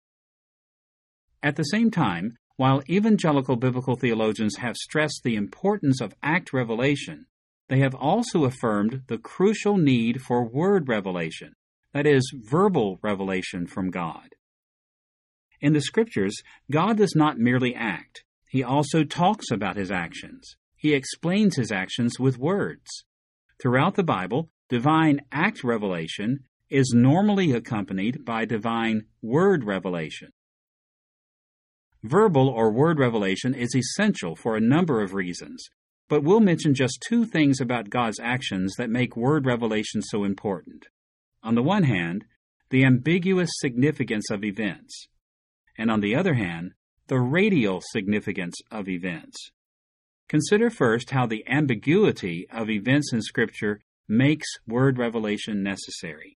At the same time, while evangelical biblical theologians have stressed the importance of act revelation, they have also affirmed the crucial need for word revelation, that is, verbal revelation from God. In the Scriptures, God does not merely act. He also talks about His actions. He explains His actions with words. Throughout the Bible, divine act revelation is normally accompanied by divine word revelation. Verbal or word revelation is essential for a number of reasons, but we'll mention just two things about God's actions that make word revelation so important. On the one hand, the ambiguous significance of events, and on the other hand, the radial significance of events. Consider first how the ambiguity of events in Scripture makes word revelation necessary.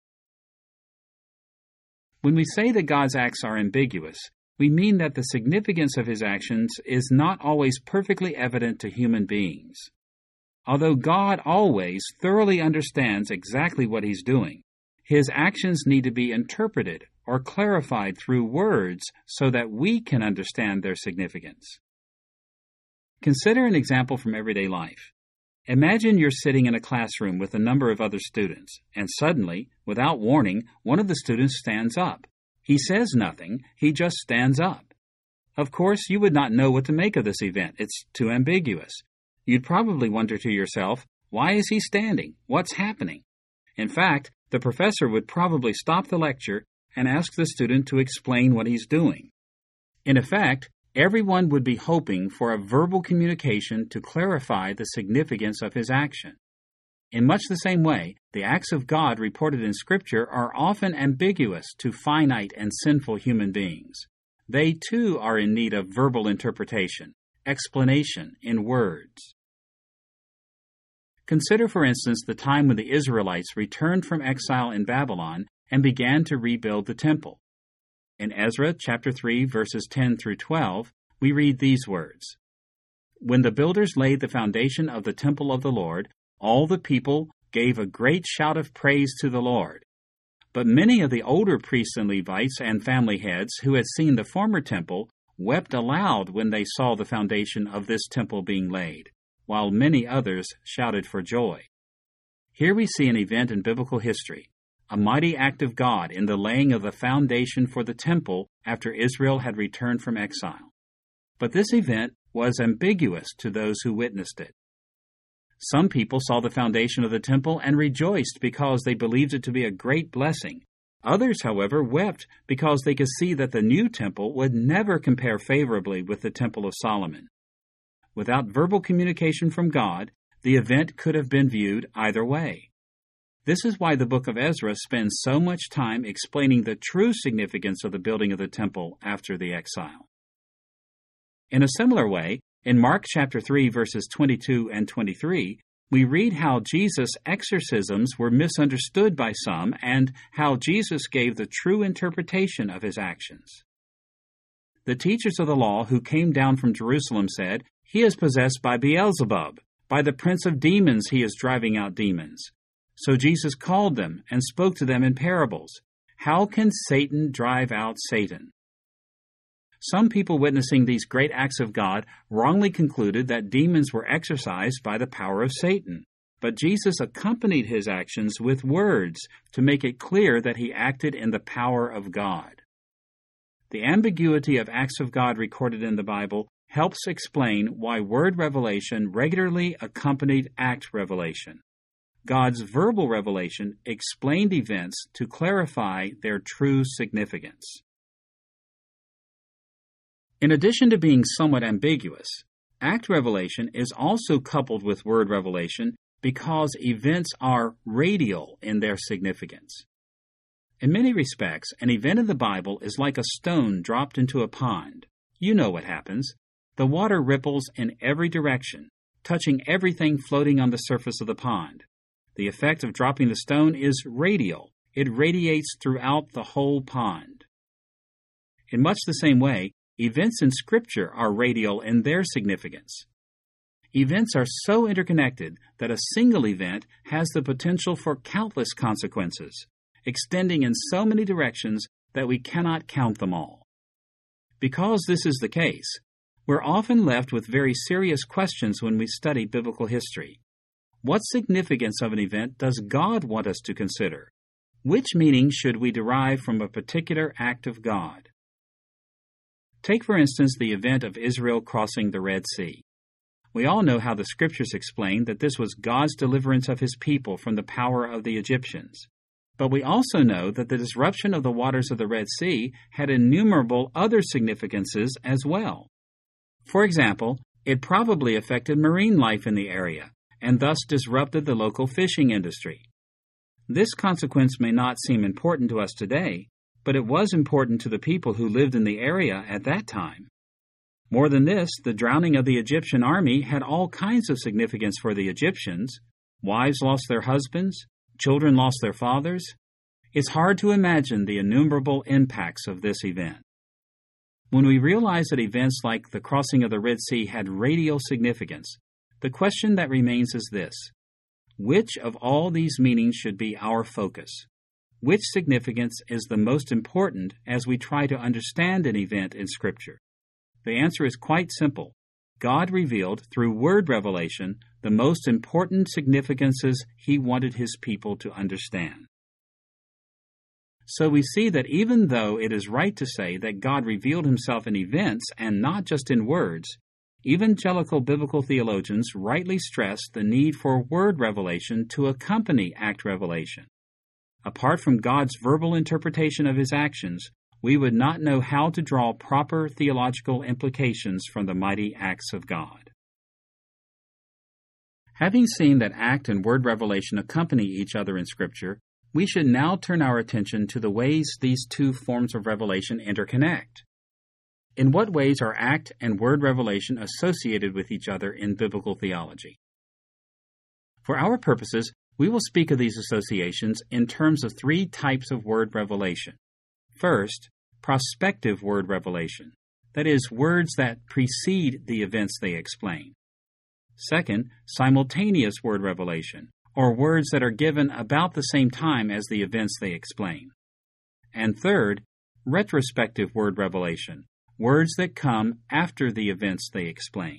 When we say that God's acts are ambiguous, we mean that the significance of His actions is not always perfectly evident to human beings. Although God always thoroughly understands exactly what He's doing, His actions need to be interpreted or clarified through words so that we can understand their significance. Consider an example from everyday life. Imagine you're sitting in a classroom with a number of other students, and suddenly, without warning, one of the students stands up. He says nothing, he just stands up. Of course, you would not know what to make of this event. It's too ambiguous. You'd probably wonder to yourself, why is he standing? What's happening? In fact, the professor would probably stop the lecture and ask the student to explain what he's doing. In effect, everyone would be hoping for a verbal communication to clarify the significance of his action. In much the same way, the acts of God reported in Scripture are often ambiguous to finite and sinful human beings. They too are in need of verbal interpretation, explanation in words. Consider, for instance, the time when the Israelites returned from exile in Babylon and began to rebuild the temple. In Ezra chapter 3, verses 10 through 12, we read these words, "When the builders laid the foundation of the temple of the Lord, all the people gave a great shout of praise to the Lord. But many of the older priests and Levites and family heads who had seen the former temple wept aloud when they saw the foundation of this temple being laid, while many others shouted for joy." Here we see an event in biblical history, a mighty act of God in the laying of the foundation for the temple after Israel had returned from exile. But this event was ambiguous to those who witnessed it. Some people saw the foundation of the temple and rejoiced because they believed it to be a great blessing. Others, however, wept because they could see that the new temple would never compare favorably with the Temple of Solomon. Without verbal communication from God, the event could have been viewed either way. This is why the book of Ezra spends so much time explaining the true significance of the building of the temple after the exile. In a similar way, in Mark chapter 3, verses 22 and 23, we read how Jesus' exorcisms were misunderstood by some and how Jesus gave the true interpretation of his actions. The teachers of the law who came down from Jerusalem said, "He is possessed by Beelzebub. By the prince of demons he is driving out demons." So Jesus called them and spoke to them in parables. How can Satan drive out Satan? Some people witnessing these great acts of God wrongly concluded that demons were exorcised by the power of Satan. But Jesus accompanied his actions with words to make it clear that he acted in the power of God. The ambiguity of acts of God recorded in the Bible helps explain why word revelation regularly accompanied act revelation. God's verbal revelation explained events to clarify their true significance. In addition to being somewhat ambiguous, act revelation is also coupled with word revelation because events are radial in their significance. In many respects, an event in the Bible is like a stone dropped into a pond. You know what happens. The water ripples in every direction, touching everything floating on the surface of the pond. The effect of dropping the stone is radial. It radiates throughout the whole pond. In much the same way, events in Scripture are radial in their significance. Events are so interconnected that a single event has the potential for countless consequences, extending in so many directions that we cannot count them all. Because this is the case, we're often left with very serious questions when we study biblical history. What significance of an event does God want us to consider? Which meaning should we derive from a particular act of God? Take, for instance, the event of Israel crossing the Red Sea. We all know how the Scriptures explain that this was God's deliverance of His people from the power of the Egyptians. But we also know that the disruption of the waters of the Red Sea had innumerable other significances as well. For example, it probably affected marine life in the area, and thus disrupted the local fishing industry. This consequence may not seem important to us today, but it was important to the people who lived in the area at that time. More than this, the drowning of the Egyptian army had all kinds of significance for the Egyptians. Wives lost their husbands, children lost their fathers. It's hard to imagine the innumerable impacts of this event. When we realize that events like the crossing of the Red Sea had radial significance, the question that remains is this: which of all these meanings should be our focus? Which significance is the most important as we try to understand an event in Scripture? The answer is quite simple. God revealed through word revelation the most important significances He wanted His people to understand. So we see that even though it is right to say that God revealed Himself in events and not just in words, evangelical biblical theologians rightly stress the need for word revelation to accompany act revelation. Apart from God's verbal interpretation of His actions, we would not know how to draw proper theological implications from the mighty acts of God. Having seen that act and word revelation accompany each other in Scripture, we should now turn our attention to the ways these two forms of revelation interconnect. In what ways are act and word revelation associated with each other in biblical theology? For our purposes, we will speak of these associations in terms of three types of word revelation. First, prospective word revelation, that is, words that precede the events they explain. Second, simultaneous word revelation, or words that are given about the same time as the events they explain. And third, retrospective word revelation, words that come after the events they explain.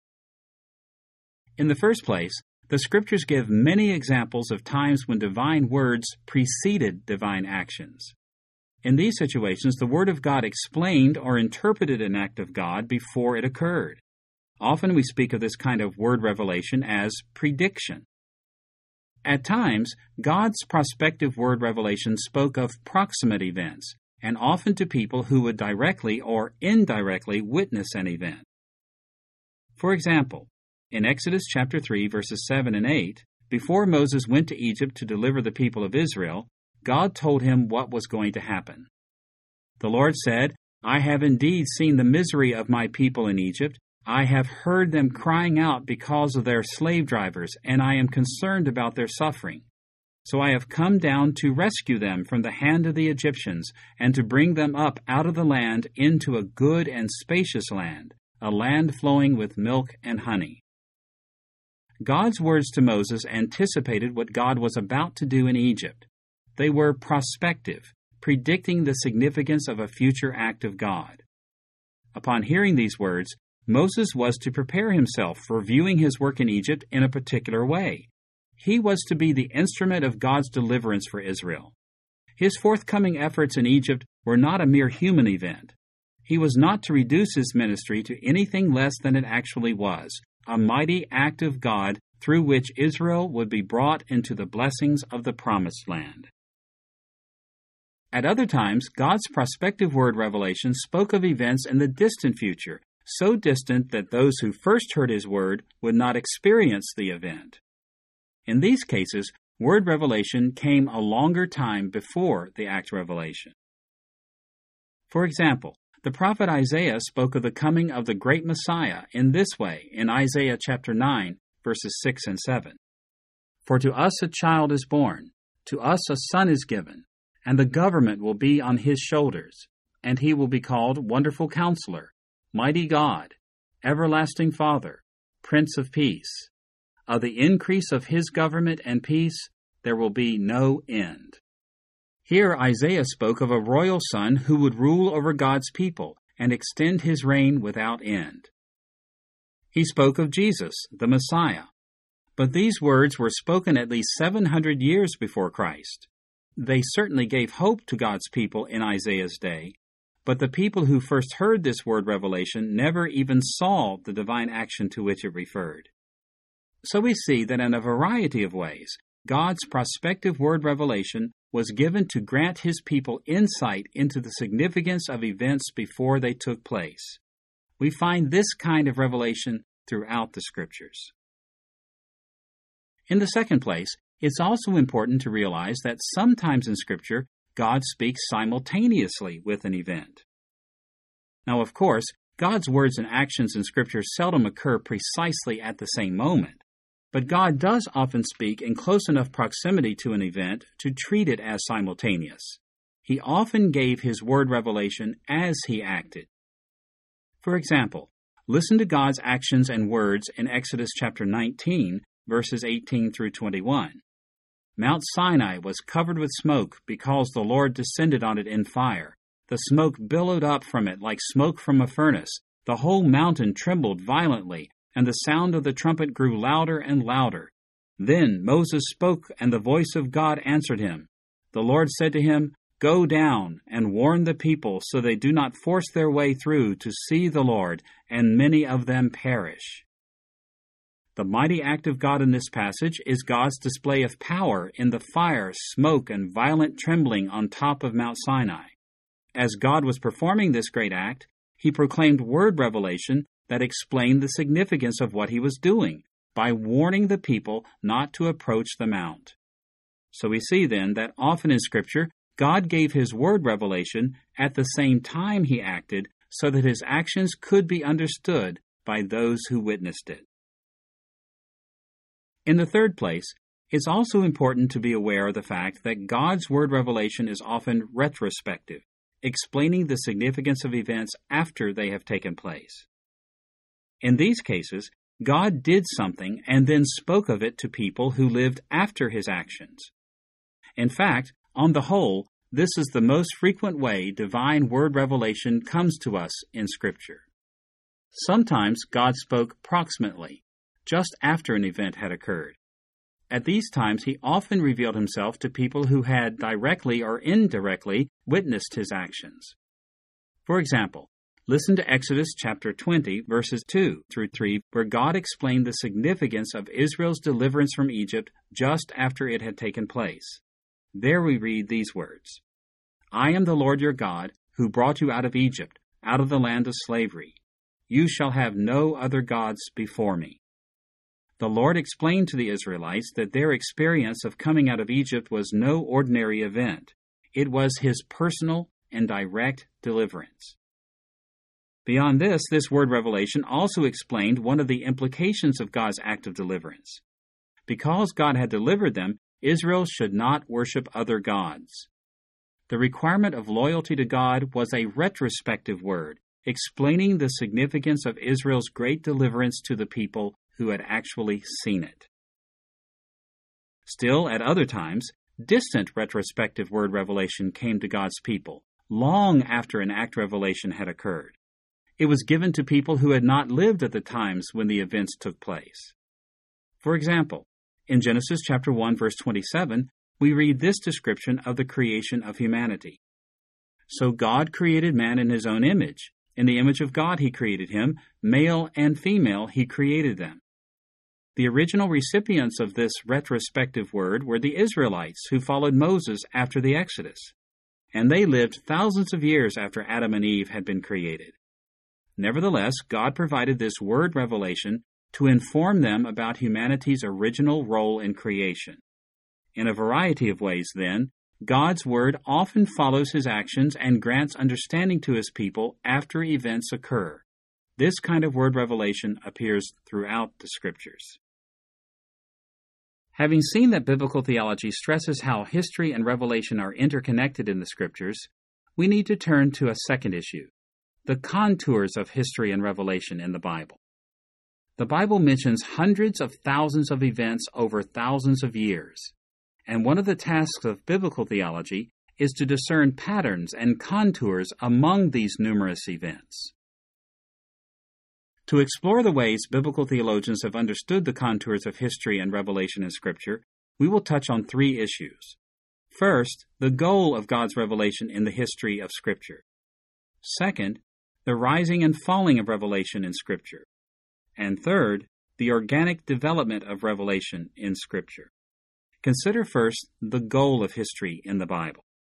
In the first place, the Scriptures give many examples of times when divine words preceded divine actions. In these situations, the Word of God explained or interpreted an act of God before it occurred. Often we speak of this kind of word revelation as prediction. At times, God's prospective word revelation spoke of proximate events, and often to people who would directly or indirectly witness an event. For example, in Exodus chapter 3, verses 7 and 8, before Moses went to Egypt to deliver the people of Israel, God told him what was going to happen. The Lord said, "I have indeed seen the misery of my people in Egypt. I have heard them crying out because of their slave drivers, and I am concerned about their suffering. So I have come down to rescue them from the hand of the Egyptians, and to bring them up out of the land into a good and spacious land, a land flowing with milk and honey." God's words to Moses anticipated what God was about to do in Egypt. They were prospective, predicting the significance of a future act of God. Upon hearing these words, Moses was to prepare himself for viewing his work in Egypt in a particular way. He was to be the instrument of God's deliverance for Israel. His forthcoming efforts in Egypt were not a mere human event. He was not to reduce his ministry to anything less than it actually was, a mighty act of God through which Israel would be brought into the blessings of the Promised Land. At other times, God's prospective word revelation spoke of events in the distant future, so distant that those who first heard His word would not experience the event. In these cases, word revelation came a longer time before the act revelation. For example, the prophet Isaiah spoke of the coming of the great Messiah in this way in Isaiah chapter 9, verses 6 and 7. "For to us a child is born, to us a son is given, and the government will be on His shoulders, and He will be called Wonderful Counselor, Mighty God, Everlasting Father, Prince of Peace. Of the increase of His government and peace there will be no end." Here Isaiah spoke of a royal son who would rule over God's people and extend His reign without end. He spoke of Jesus, the Messiah. But these words were spoken at least 700 years before Christ. They certainly gave hope to God's people in Isaiah's day, but the people who first heard this word revelation never even saw the divine action to which it referred. So we see that in a variety of ways, God's prospective word revelation was given to grant His people insight into the significance of events before they took place. We find this kind of revelation throughout the Scriptures. In the second place, it's also important to realize that sometimes in Scripture, God speaks simultaneously with an event. Now, of course, God's words and actions in Scripture seldom occur precisely at the same moment, but God does often speak in close enough proximity to an event to treat it as simultaneous. He often gave His word revelation as He acted. For example, listen to God's actions and words in Exodus chapter 19, verses 18 through 21. Mount Sinai was covered with smoke because the Lord descended on it in fire. The smoke billowed up from it like smoke from a furnace. The whole mountain trembled violently, and the sound of the trumpet grew louder and louder. Then Moses spoke, and the voice of God answered him. The Lord said to him, "Go down and warn the people so they do not force their way through to see the Lord, and many of them perish." The mighty act of God in this passage is God's display of power in the fire, smoke, and violent trembling on top of Mount Sinai. As God was performing this great act, He proclaimed word revelation that explained the significance of what He was doing by warning the people not to approach the mount. So we see then that often in Scripture, God gave His word revelation at the same time He acted so that His actions could be understood by those who witnessed it. In the third place, it's also important to be aware of the fact that God's word revelation is often retrospective, explaining the significance of events after they have taken place. In these cases, God did something and then spoke of it to people who lived after His actions. In fact, on the whole, this is the most frequent way divine word revelation comes to us in Scripture. Sometimes God spoke proximately, just after an event had occurred. At these times, He often revealed Himself to people who had directly or indirectly witnessed His actions. For example, listen to Exodus chapter 20, verses 2 through 3, where God explained the significance of Israel's deliverance from Egypt just after it had taken place. There we read these words, "I am the Lord your God, who brought you out of Egypt, out of the land of slavery. You shall have no other gods before me." The Lord explained to the Israelites that their experience of coming out of Egypt was no ordinary event. It was His personal and direct deliverance. Beyond this word revelation also explained one of the implications of God's act of deliverance. Because God had delivered them, Israel should not worship other gods. The requirement of loyalty to God was a retrospective word, explaining the significance of Israel's great deliverance to the people who had actually seen it. Still, at other times, distant retrospective word revelation came to God's people, long after an act revelation had occurred. It was given to people who had not lived at the times when the events took place. For example, in Genesis chapter 1, verse 27, we read this description of the creation of humanity. "So God created man in His own image. In the image of God He created him, male and female He created them." The original recipients of this retrospective word were the Israelites who followed Moses after the Exodus, and they lived thousands of years after Adam and Eve had been created. Nevertheless, God provided this word revelation to inform them about humanity's original role in creation. In a variety of ways, then, God's word often follows His actions and grants understanding to His people after events occur. This kind of word revelation appears throughout the Scriptures. Having seen that biblical theology stresses how history and revelation are interconnected in the Scriptures, we need to turn to a second issue, the contours of history and revelation in the Bible. The Bible mentions hundreds of thousands of events over thousands of years, and one of the tasks of biblical theology is to discern patterns and contours among these numerous events. To explore the ways biblical theologians have understood the contours of history and revelation in Scripture, we will touch on three issues. First, the goal of God's revelation in the history of Scripture. Second, the rising and falling of revelation in Scripture. And third, the organic development of revelation in Scripture. Consider first the goal of history in the Bible.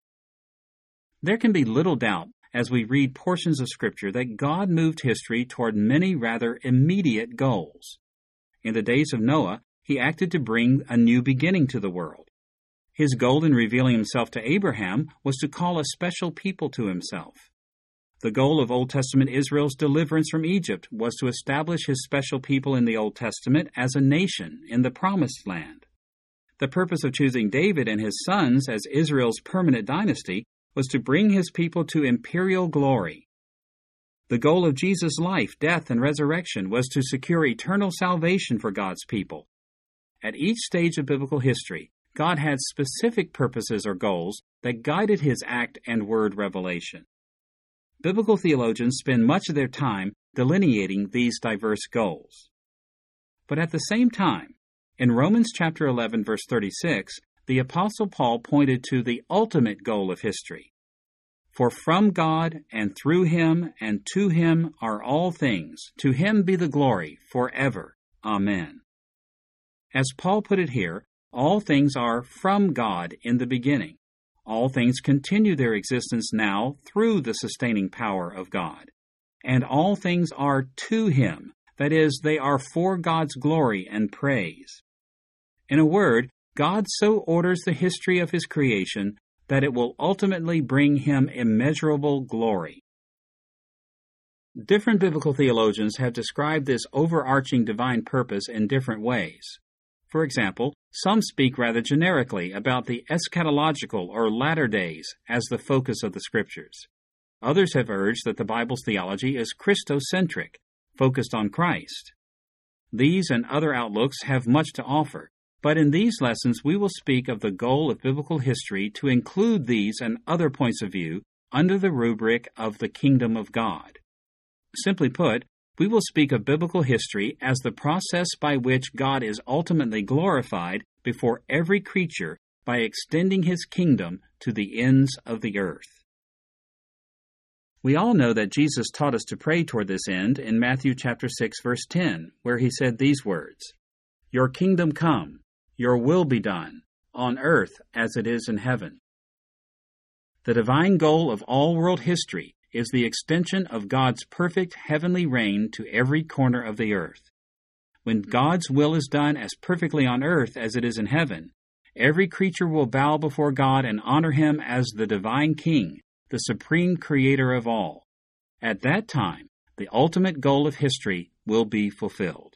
There can be little doubt as we read portions of Scripture that God moved history toward many rather immediate goals. In the days of Noah, he acted to bring a new beginning to the world. His goal in revealing himself to Abraham was to call a special people to himself. The goal of Old Testament Israel's deliverance from Egypt was to establish his special people in the Old Testament as a nation in the Promised Land. The purpose of choosing David and his sons as Israel's permanent dynasty was to bring his people to imperial glory. The goal of Jesus' life, death, and resurrection was to secure eternal salvation for God's people. At each stage of biblical history, God had specific purposes or goals that guided his act and word revelation. Biblical theologians spend much of their time delineating these diverse goals. But at the same time, in Romans chapter 11, verse 36, the Apostle Paul pointed to the ultimate goal of history. For from God, and through him, and to him are all things. To him be the glory forever. Amen. As Paul put it here, all things are from God in the beginning. All things continue their existence now through the sustaining power of God. And all things are to him. That is, they are for God's glory and praise. In a word, God so orders the history of his creation that it will ultimately bring him immeasurable glory. Different biblical theologians have described this overarching divine purpose in different ways. For example, some speak rather generically about the eschatological or latter days as the focus of the Scriptures. Others have urged that the Bible's theology is Christocentric, focused on Christ. These and other outlooks have much to offer, but in these lessons we will speak of the goal of biblical history to include these and other points of view under the rubric of the kingdom of God. Simply put, we will speak of biblical history as the process by which God is ultimately glorified before every creature by extending his kingdom to the ends of the earth. We all know that Jesus taught us to pray toward this end in Matthew chapter 6, verse 10, where he said these words, "Your kingdom come, your will be done, on earth as it is in heaven." The divine goal of all world history is the extension of God's perfect heavenly reign to every corner of the earth. When God's will is done as perfectly on earth as it is in heaven, every creature will bow before God and honor him as the divine king, the supreme creator of all. At that time, the ultimate goal of history will be fulfilled.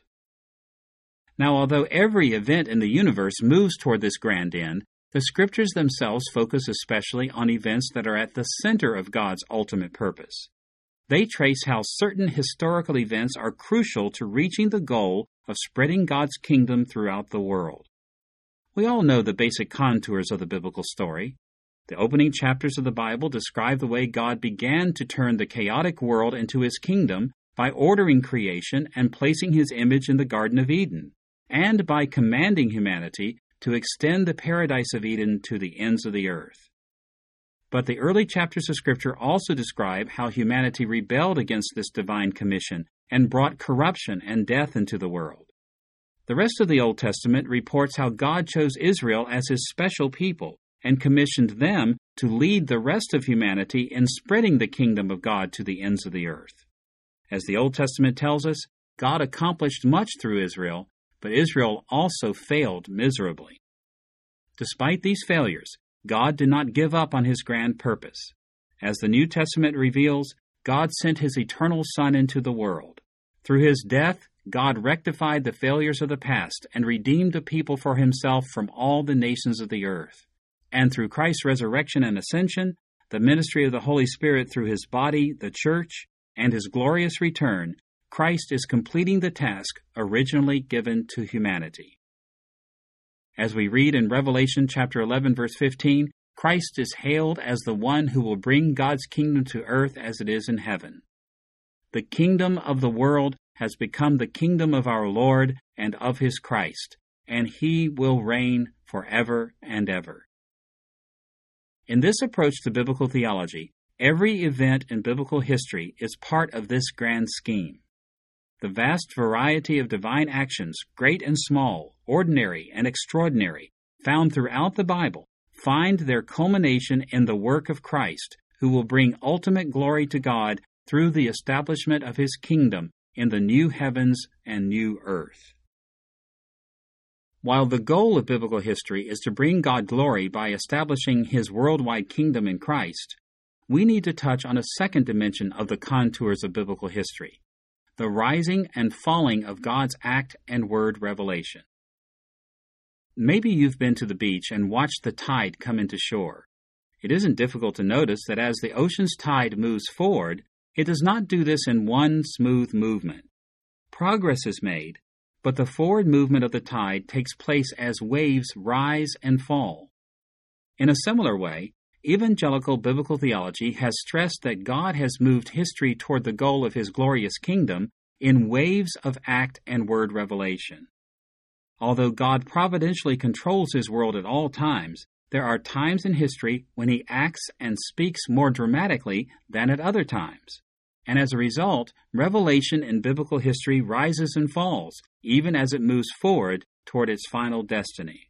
Now, although every event in the universe moves toward this grand end, the Scriptures themselves focus especially on events that are at the center of God's ultimate purpose. They trace how certain historical events are crucial to reaching the goal of spreading God's kingdom throughout the world. We all know the basic contours of the biblical story. The opening chapters of the Bible describe the way God began to turn the chaotic world into his kingdom by ordering creation and placing his image in the Garden of Eden, and by commanding humanity to extend the paradise of Eden to the ends of the earth. But the early chapters of Scripture also describe how humanity rebelled against this divine commission and brought corruption and death into the world. The rest of the Old Testament reports how God chose Israel as his special people and commissioned them to lead the rest of humanity in spreading the kingdom of God to the ends of the earth. As the Old Testament tells us, God accomplished much through Israel, but Israel also failed miserably. Despite these failures, God did not give up on his grand purpose. As the New Testament reveals, God sent his eternal Son into the world. Through his death, God rectified the failures of the past and redeemed the people for himself from all the nations of the earth. And through Christ's resurrection and ascension, the ministry of the Holy Spirit through his body, the church, and his glorious return, Christ is completing the task originally given to humanity. As we read in Revelation chapter 11, verse 15, Christ is hailed as the one who will bring God's kingdom to earth as it is in heaven. The kingdom of the world has become the kingdom of our Lord and of his Christ, and he will reign forever and ever. In this approach to biblical theology, Every event in biblical history is part of this grand scheme. The vast variety of divine actions, great and small, ordinary and extraordinary, found throughout the Bible, find their culmination in the work of Christ, who will bring ultimate glory to God through the establishment of His kingdom in the new heavens and new earth. While the goal of biblical history is to bring God glory by establishing His worldwide kingdom in Christ, we need to touch on a second dimension of the contours of biblical history, the rising and falling of God's act and word revelation. Maybe you've been to the beach and watched the tide come into shore. It isn't difficult to notice that as the ocean's tide moves forward, it does not do this in one smooth movement. Progress is made, but the forward movement of the tide takes place as waves rise and fall. In a similar way, evangelical biblical theology has stressed that God has moved history toward the goal of His glorious kingdom in waves of act and word revelation. Although God providentially controls His world at all times, there are times in history when He acts and speaks more dramatically than at other times. And as a result, revelation in biblical history rises and falls, even as it moves forward toward its final destiny.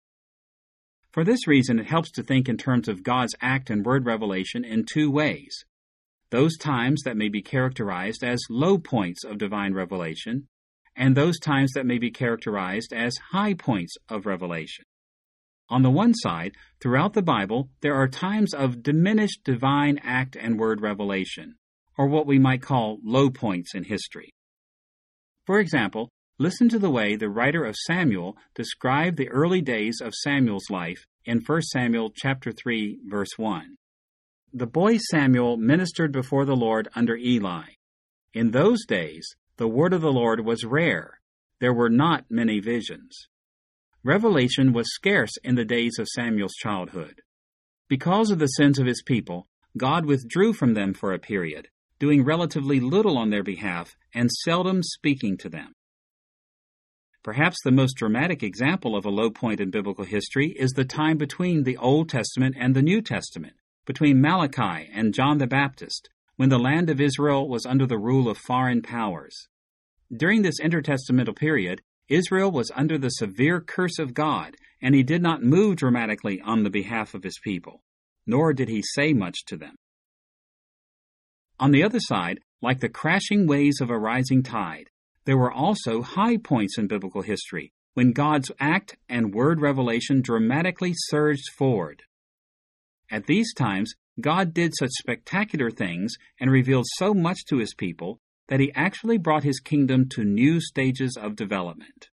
For this reason, it helps to think in terms of God's act and word revelation in two ways. Those times that may be characterized as low points of divine revelation, and those times that may be characterized as high points of revelation. On the one side, throughout the Bible, there are times of diminished divine act and word revelation, or what we might call low points in history. For example, listen to the way the writer of Samuel described the early days of Samuel's life in 1 Samuel chapter 3, verse 1. The boy Samuel ministered before the Lord under Eli. In those days, the word of the Lord was rare. There were not many visions. Revelation was scarce in the days of Samuel's childhood. Because of the sins of his people, God withdrew from them for a period, doing relatively little on their behalf and seldom speaking to them. Perhaps the most dramatic example of a low point in biblical history is the time between the Old Testament and the New Testament, between Malachi and John the Baptist, when the land of Israel was under the rule of foreign powers. During this intertestamental period, Israel was under the severe curse of God, and He did not move dramatically on the behalf of His people, nor did He say much to them. On the other side, like the crashing waves of a rising tide, there were also high points in biblical history, when God's act and word revelation dramatically surged forward. At these times, God did such spectacular things and revealed so much to His people that He actually brought His kingdom to new stages of development.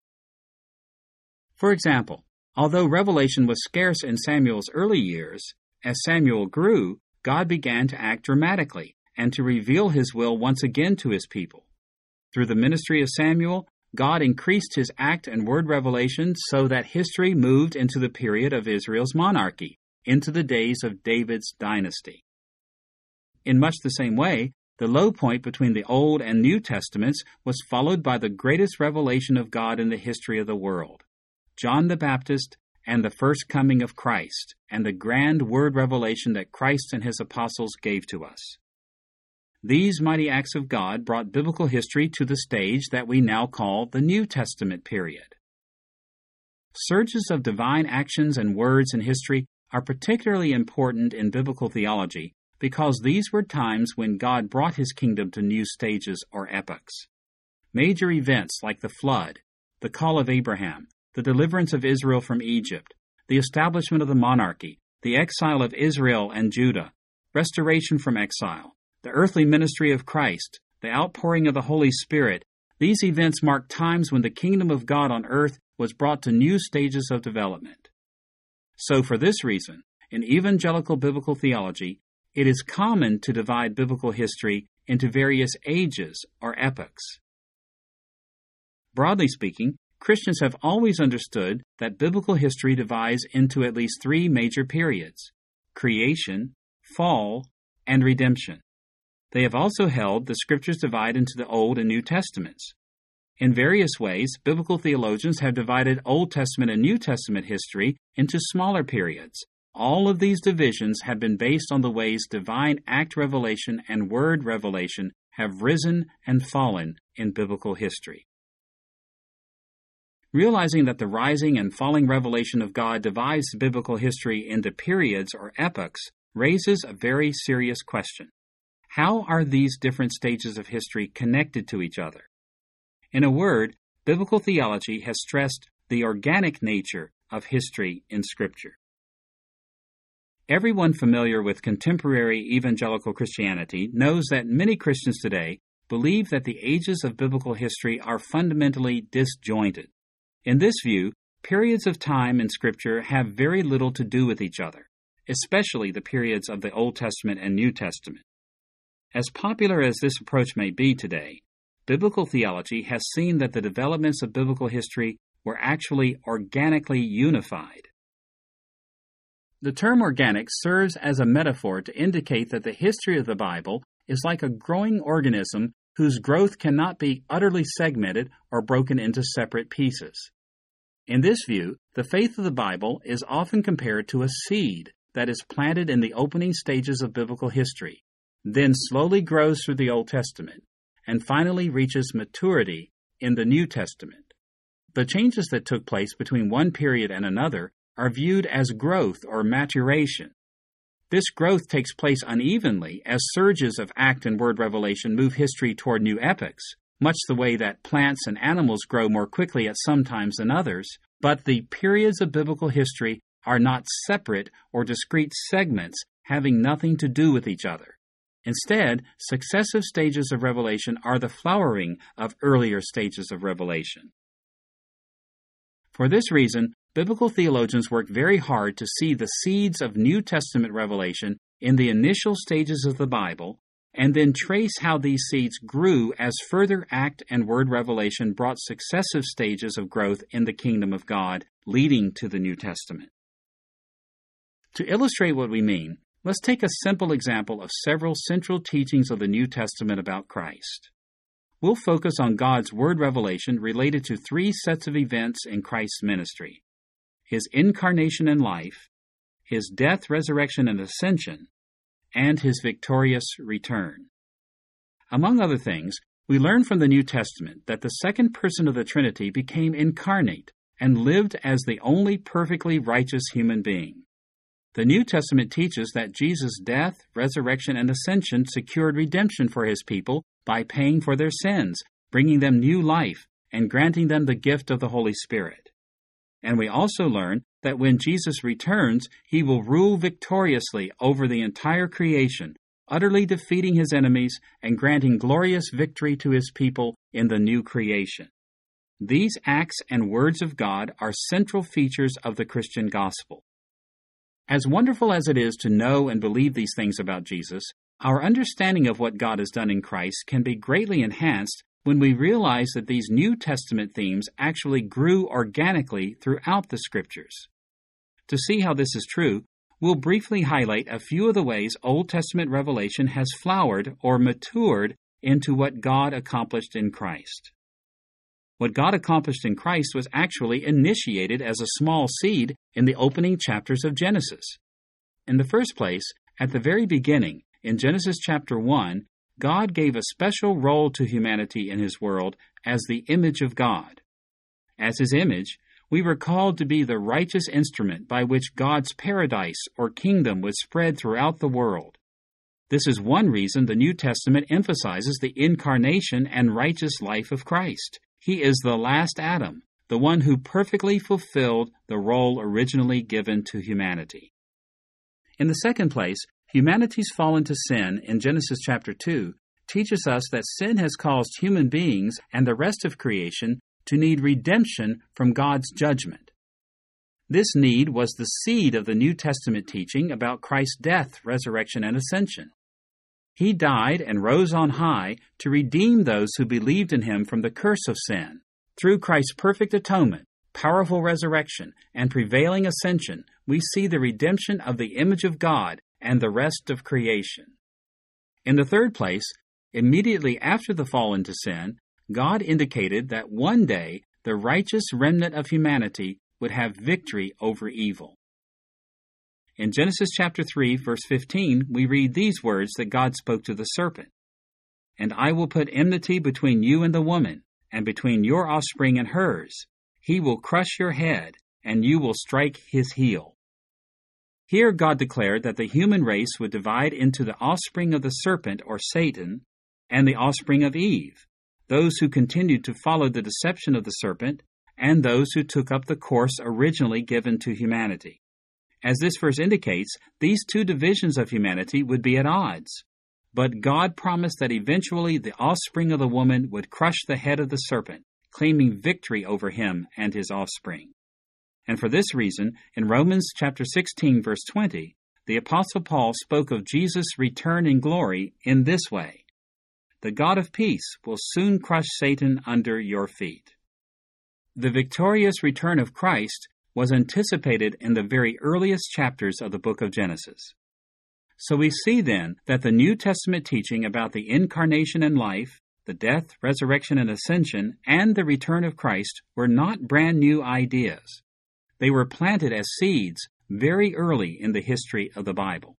For example, although revelation was scarce in Samuel's early years, as Samuel grew, God began to act dramatically and to reveal His will once again to His people. Through the ministry of Samuel, God increased His act and word revelation so that history moved into the period of Israel's monarchy, into the days of David's dynasty. In much the same way, the low point between the Old and New Testaments was followed by the greatest revelation of God in the history of the world, John the Baptist and the first coming of Christ, and the grand word revelation that Christ and His apostles gave to us. These mighty acts of God brought biblical history to the stage that we now call the New Testament period. Surges of divine actions and words in history are particularly important in biblical theology because these were times when God brought His kingdom to new stages or epochs. Major events like the flood, the call of Abraham, the deliverance of Israel from Egypt, the establishment of the monarchy, the exile of Israel and Judah, restoration from exile, the earthly ministry of Christ, the outpouring of the Holy Spirit, these events mark times when the kingdom of God on earth was brought to new stages of development. So for this reason, in evangelical biblical theology, it is common to divide biblical history into various ages or epochs. Broadly speaking, Christians have always understood that biblical history divides into at least three major periods: creation, fall, and redemption. They have also held the Scriptures divide into the Old and New Testaments. In various ways, biblical theologians have divided Old Testament and New Testament history into smaller periods, All of these divisions have been based on the ways divine act revelation and word revelation have risen and fallen in biblical history. Realizing that the rising and falling revelation of God divides biblical history into periods or epochs raises a very serious question. How are these different stages of history connected to each other? In a word, biblical theology has stressed the organic nature of history in Scripture. Everyone familiar with contemporary evangelical Christianity knows that many Christians today believe that the ages of biblical history are fundamentally disjointed. In this view, periods of time in Scripture have very little to do with each other, especially the periods of the Old Testament and New Testament. As popular as this approach may be today, biblical theology has seen that the developments of biblical history were actually organically unified. The term organic serves as a metaphor to indicate that the history of the Bible is like a growing organism whose growth cannot be utterly segmented or broken into separate pieces. In this view, the faith of the Bible is often compared to a seed that is planted in the opening stages of biblical history, then slowly grows through the Old Testament, and finally reaches maturity in the New Testament. The changes that took place between one period and another are viewed as growth or maturation. This growth takes place unevenly as surges of act and word revelation move history toward new epochs, much the way that plants and animals grow more quickly at some times than others, but the periods of biblical history are not separate or discrete segments having nothing to do with each other. Instead, successive stages of revelation are the flowering of earlier stages of revelation. For this reason, biblical theologians work very hard to see the seeds of New Testament revelation in the initial stages of the Bible, and then trace how these seeds grew as further act and word revelation brought successive stages of growth in the kingdom of God, leading to the New Testament. To illustrate what we mean, let's take a simple example of several central teachings of the New Testament about Christ. We'll focus on God's word revelation related to three sets of events in Christ's ministry: His incarnation and life, His death, resurrection, and ascension, and His victorious return. Among other things, we learn from the New Testament that the second person of the Trinity became incarnate and lived as the only perfectly righteous human being. The New Testament teaches that Jesus' death, resurrection, and ascension secured redemption for His people by paying for their sins, bringing them new life, and granting them the gift of the Holy Spirit. And we also learn that when Jesus returns, He will rule victoriously over the entire creation, utterly defeating His enemies and granting glorious victory to His people in the new creation. These acts and words of God are central features of the Christian gospel. As wonderful as it is to know and believe these things about Jesus, our understanding of what God has done in Christ can be greatly enhanced when we realize that these New Testament themes actually grew organically throughout the Scriptures. To see how this is true, we'll briefly highlight a few of the ways Old Testament revelation has flowered or matured into what God accomplished in Christ. What God accomplished in Christ was actually initiated as a small seed in the opening chapters of Genesis. In the first place, at the very beginning, in Genesis chapter 1, God gave a special role to humanity in His world as the image of God. As His image, we were called to be the righteous instrument by which God's paradise or kingdom would spread throughout the world. This is one reason the New Testament emphasizes the incarnation and righteous life of Christ. He is the last Adam, the one who perfectly fulfilled the role originally given to humanity. In the second place, humanity's fall into sin in Genesis chapter 2 teaches us that sin has caused human beings and the rest of creation to need redemption from God's judgment. This need was the seed of the New Testament teaching about Christ's death, resurrection, and ascension. He died and rose on high to redeem those who believed in Him from the curse of sin. Through Christ's perfect atonement, powerful resurrection, and prevailing ascension, we see the redemption of the image of God and the rest of creation. In the third place, immediately after the fall into sin, God indicated that one day the righteous remnant of humanity would have victory over evil. In Genesis chapter 3, verse 15, we read these words that God spoke to the serpent. "And I will put enmity between you and the woman, and between your offspring and hers. He will crush your head, and you will strike his heel." Here God declared that the human race would divide into the offspring of the serpent, or Satan, and the offspring of Eve, those who continued to follow the deception of the serpent, and those who took up the course originally given to humanity. As this verse indicates, these two divisions of humanity would be at odds. But God promised that eventually the offspring of the woman would crush the head of the serpent, claiming victory over him and his offspring. And for this reason, in Romans chapter 16, verse 20, the Apostle Paul spoke of Jesus' return in glory in this way: "The God of peace will soon crush Satan under your feet." The victorious return of Christ was anticipated in the very earliest chapters of the book of Genesis. So we see then that the New Testament teaching about the incarnation and life, the death, resurrection, and ascension, and the return of Christ were not brand new ideas. They were planted as seeds very early in the history of the Bible.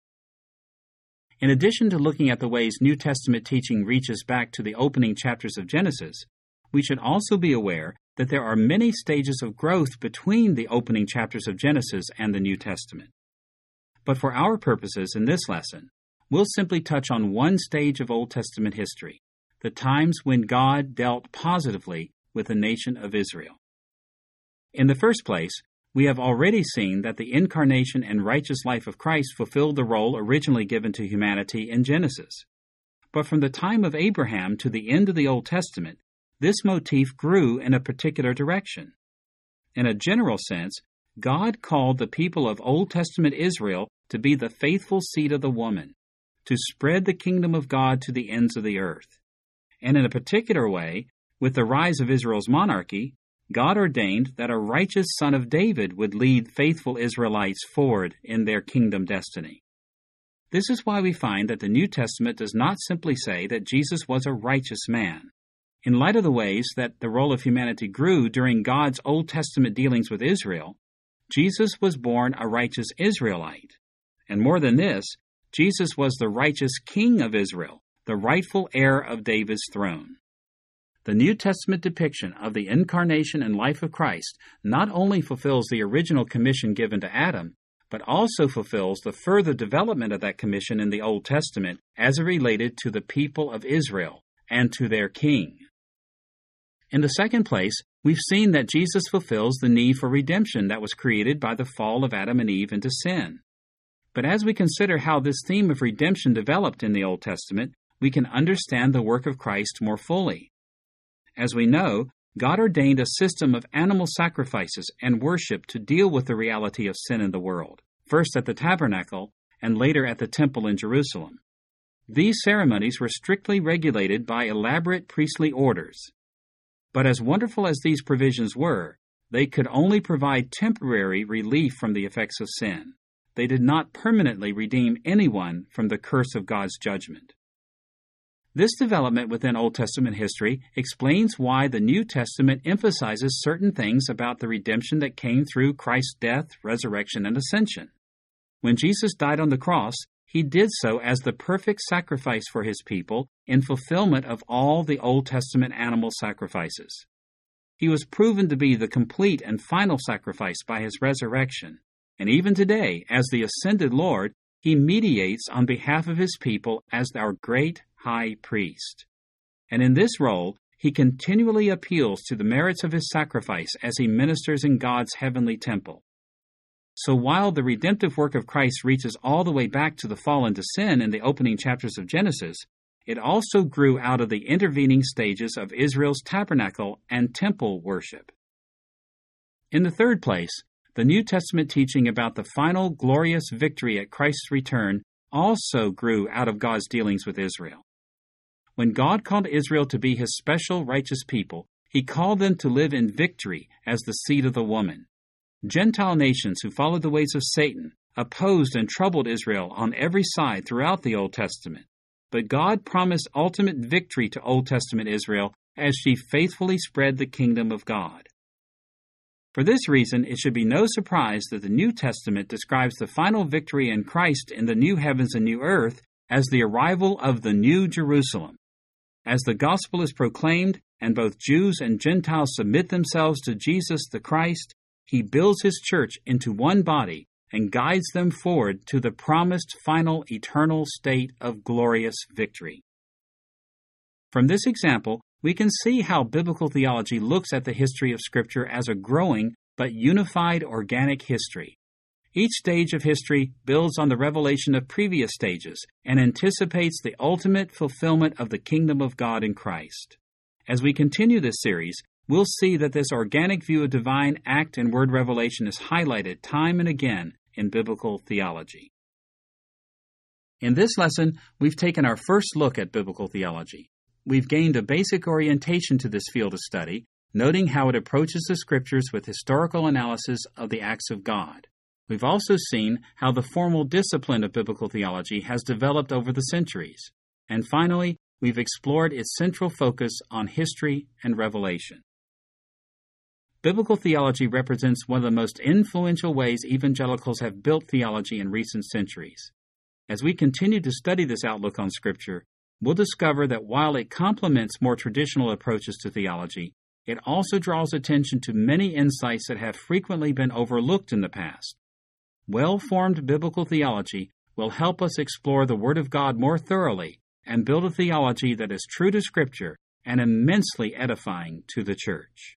In addition to looking at the ways New Testament teaching reaches back to the opening chapters of Genesis, we should also be aware that there are many stages of growth between the opening chapters of Genesis and the New Testament. But for our purposes in this lesson, we'll simply touch on one stage of Old Testament history, the times when God dealt positively with the nation of Israel. In the first place, we have already seen that the incarnation and righteous life of Christ fulfilled the role originally given to humanity in Genesis. But from the time of Abraham to the end of the Old Testament, this motif grew in a particular direction. In a general sense, God called the people of Old Testament Israel to be the faithful seed of the woman, to spread the kingdom of God to the ends of the earth. And in a particular way, with the rise of Israel's monarchy, God ordained that a righteous son of David would lead faithful Israelites forward in their kingdom destiny. This is why we find that the New Testament does not simply say that Jesus was a righteous man. In light of the ways that the role of humanity grew during God's Old Testament dealings with Israel, Jesus was born a righteous Israelite. And more than this, Jesus was the righteous King of Israel, the rightful heir of David's throne. The New Testament depiction of the incarnation and life of Christ not only fulfills the original commission given to Adam, but also fulfills the further development of that commission in the Old Testament as it related to the people of Israel and to their king. In the second place, we've seen that Jesus fulfills the need for redemption that was created by the fall of Adam and Eve into sin. But as we consider how this theme of redemption developed in the Old Testament, we can understand the work of Christ more fully. As we know, God ordained a system of animal sacrifices and worship to deal with the reality of sin in the world, first at the tabernacle and later at the temple in Jerusalem. These ceremonies were strictly regulated by elaborate priestly orders. But as wonderful as these provisions were, they could only provide temporary relief from the effects of sin. They did not permanently redeem anyone from the curse of God's judgment. This development within Old Testament history explains why the New Testament emphasizes certain things about the redemption that came through Christ's death, resurrection, and ascension. When Jesus died on the cross, he did so as the perfect sacrifice for his people in fulfillment of all the Old Testament animal sacrifices. He was proven to be the complete and final sacrifice by his resurrection, and even today, as the ascended Lord, he mediates on behalf of his people as our great high priest. And in this role, he continually appeals to the merits of his sacrifice as he ministers in God's heavenly temple. So while the redemptive work of Christ reaches all the way back to the fall into sin in the opening chapters of Genesis, it also grew out of the intervening stages of Israel's tabernacle and temple worship. In the third place, the New Testament teaching about the final glorious victory at Christ's return also grew out of God's dealings with Israel. When God called Israel to be his special righteous people, he called them to live in victory as the seed of the woman. Gentile nations who followed the ways of Satan opposed and troubled Israel on every side throughout the Old Testament. But God promised ultimate victory to Old Testament Israel as she faithfully spread the kingdom of God. For this reason, it should be no surprise that the New Testament describes the final victory in Christ in the new heavens and new earth as the arrival of the New Jerusalem. As the gospel is proclaimed and both Jews and Gentiles submit themselves to Jesus the Christ, He builds His church into one body and guides them forward to the promised final eternal state of glorious victory. From this example, we can see how biblical theology looks at the history of Scripture as a growing but unified organic history. Each stage of history builds on the revelation of previous stages and anticipates the ultimate fulfillment of the kingdom of God in Christ. As we continue this series, we'll see that this organic view of divine act and word revelation is highlighted time and again in biblical theology. In this lesson, we've taken our first look at biblical theology. We've gained a basic orientation to this field of study, noting how it approaches the Scriptures with historical analysis of the acts of God. We've also seen how the formal discipline of biblical theology has developed over the centuries. And finally, we've explored its central focus on history and revelation. Biblical theology represents one of the most influential ways evangelicals have built theology in recent centuries. As we continue to study this outlook on Scripture, we'll discover that while it complements more traditional approaches to theology, it also draws attention to many insights that have frequently been overlooked in the past. Well-formed biblical theology will help us explore the Word of God more thoroughly and build a theology that is true to Scripture and immensely edifying to the church.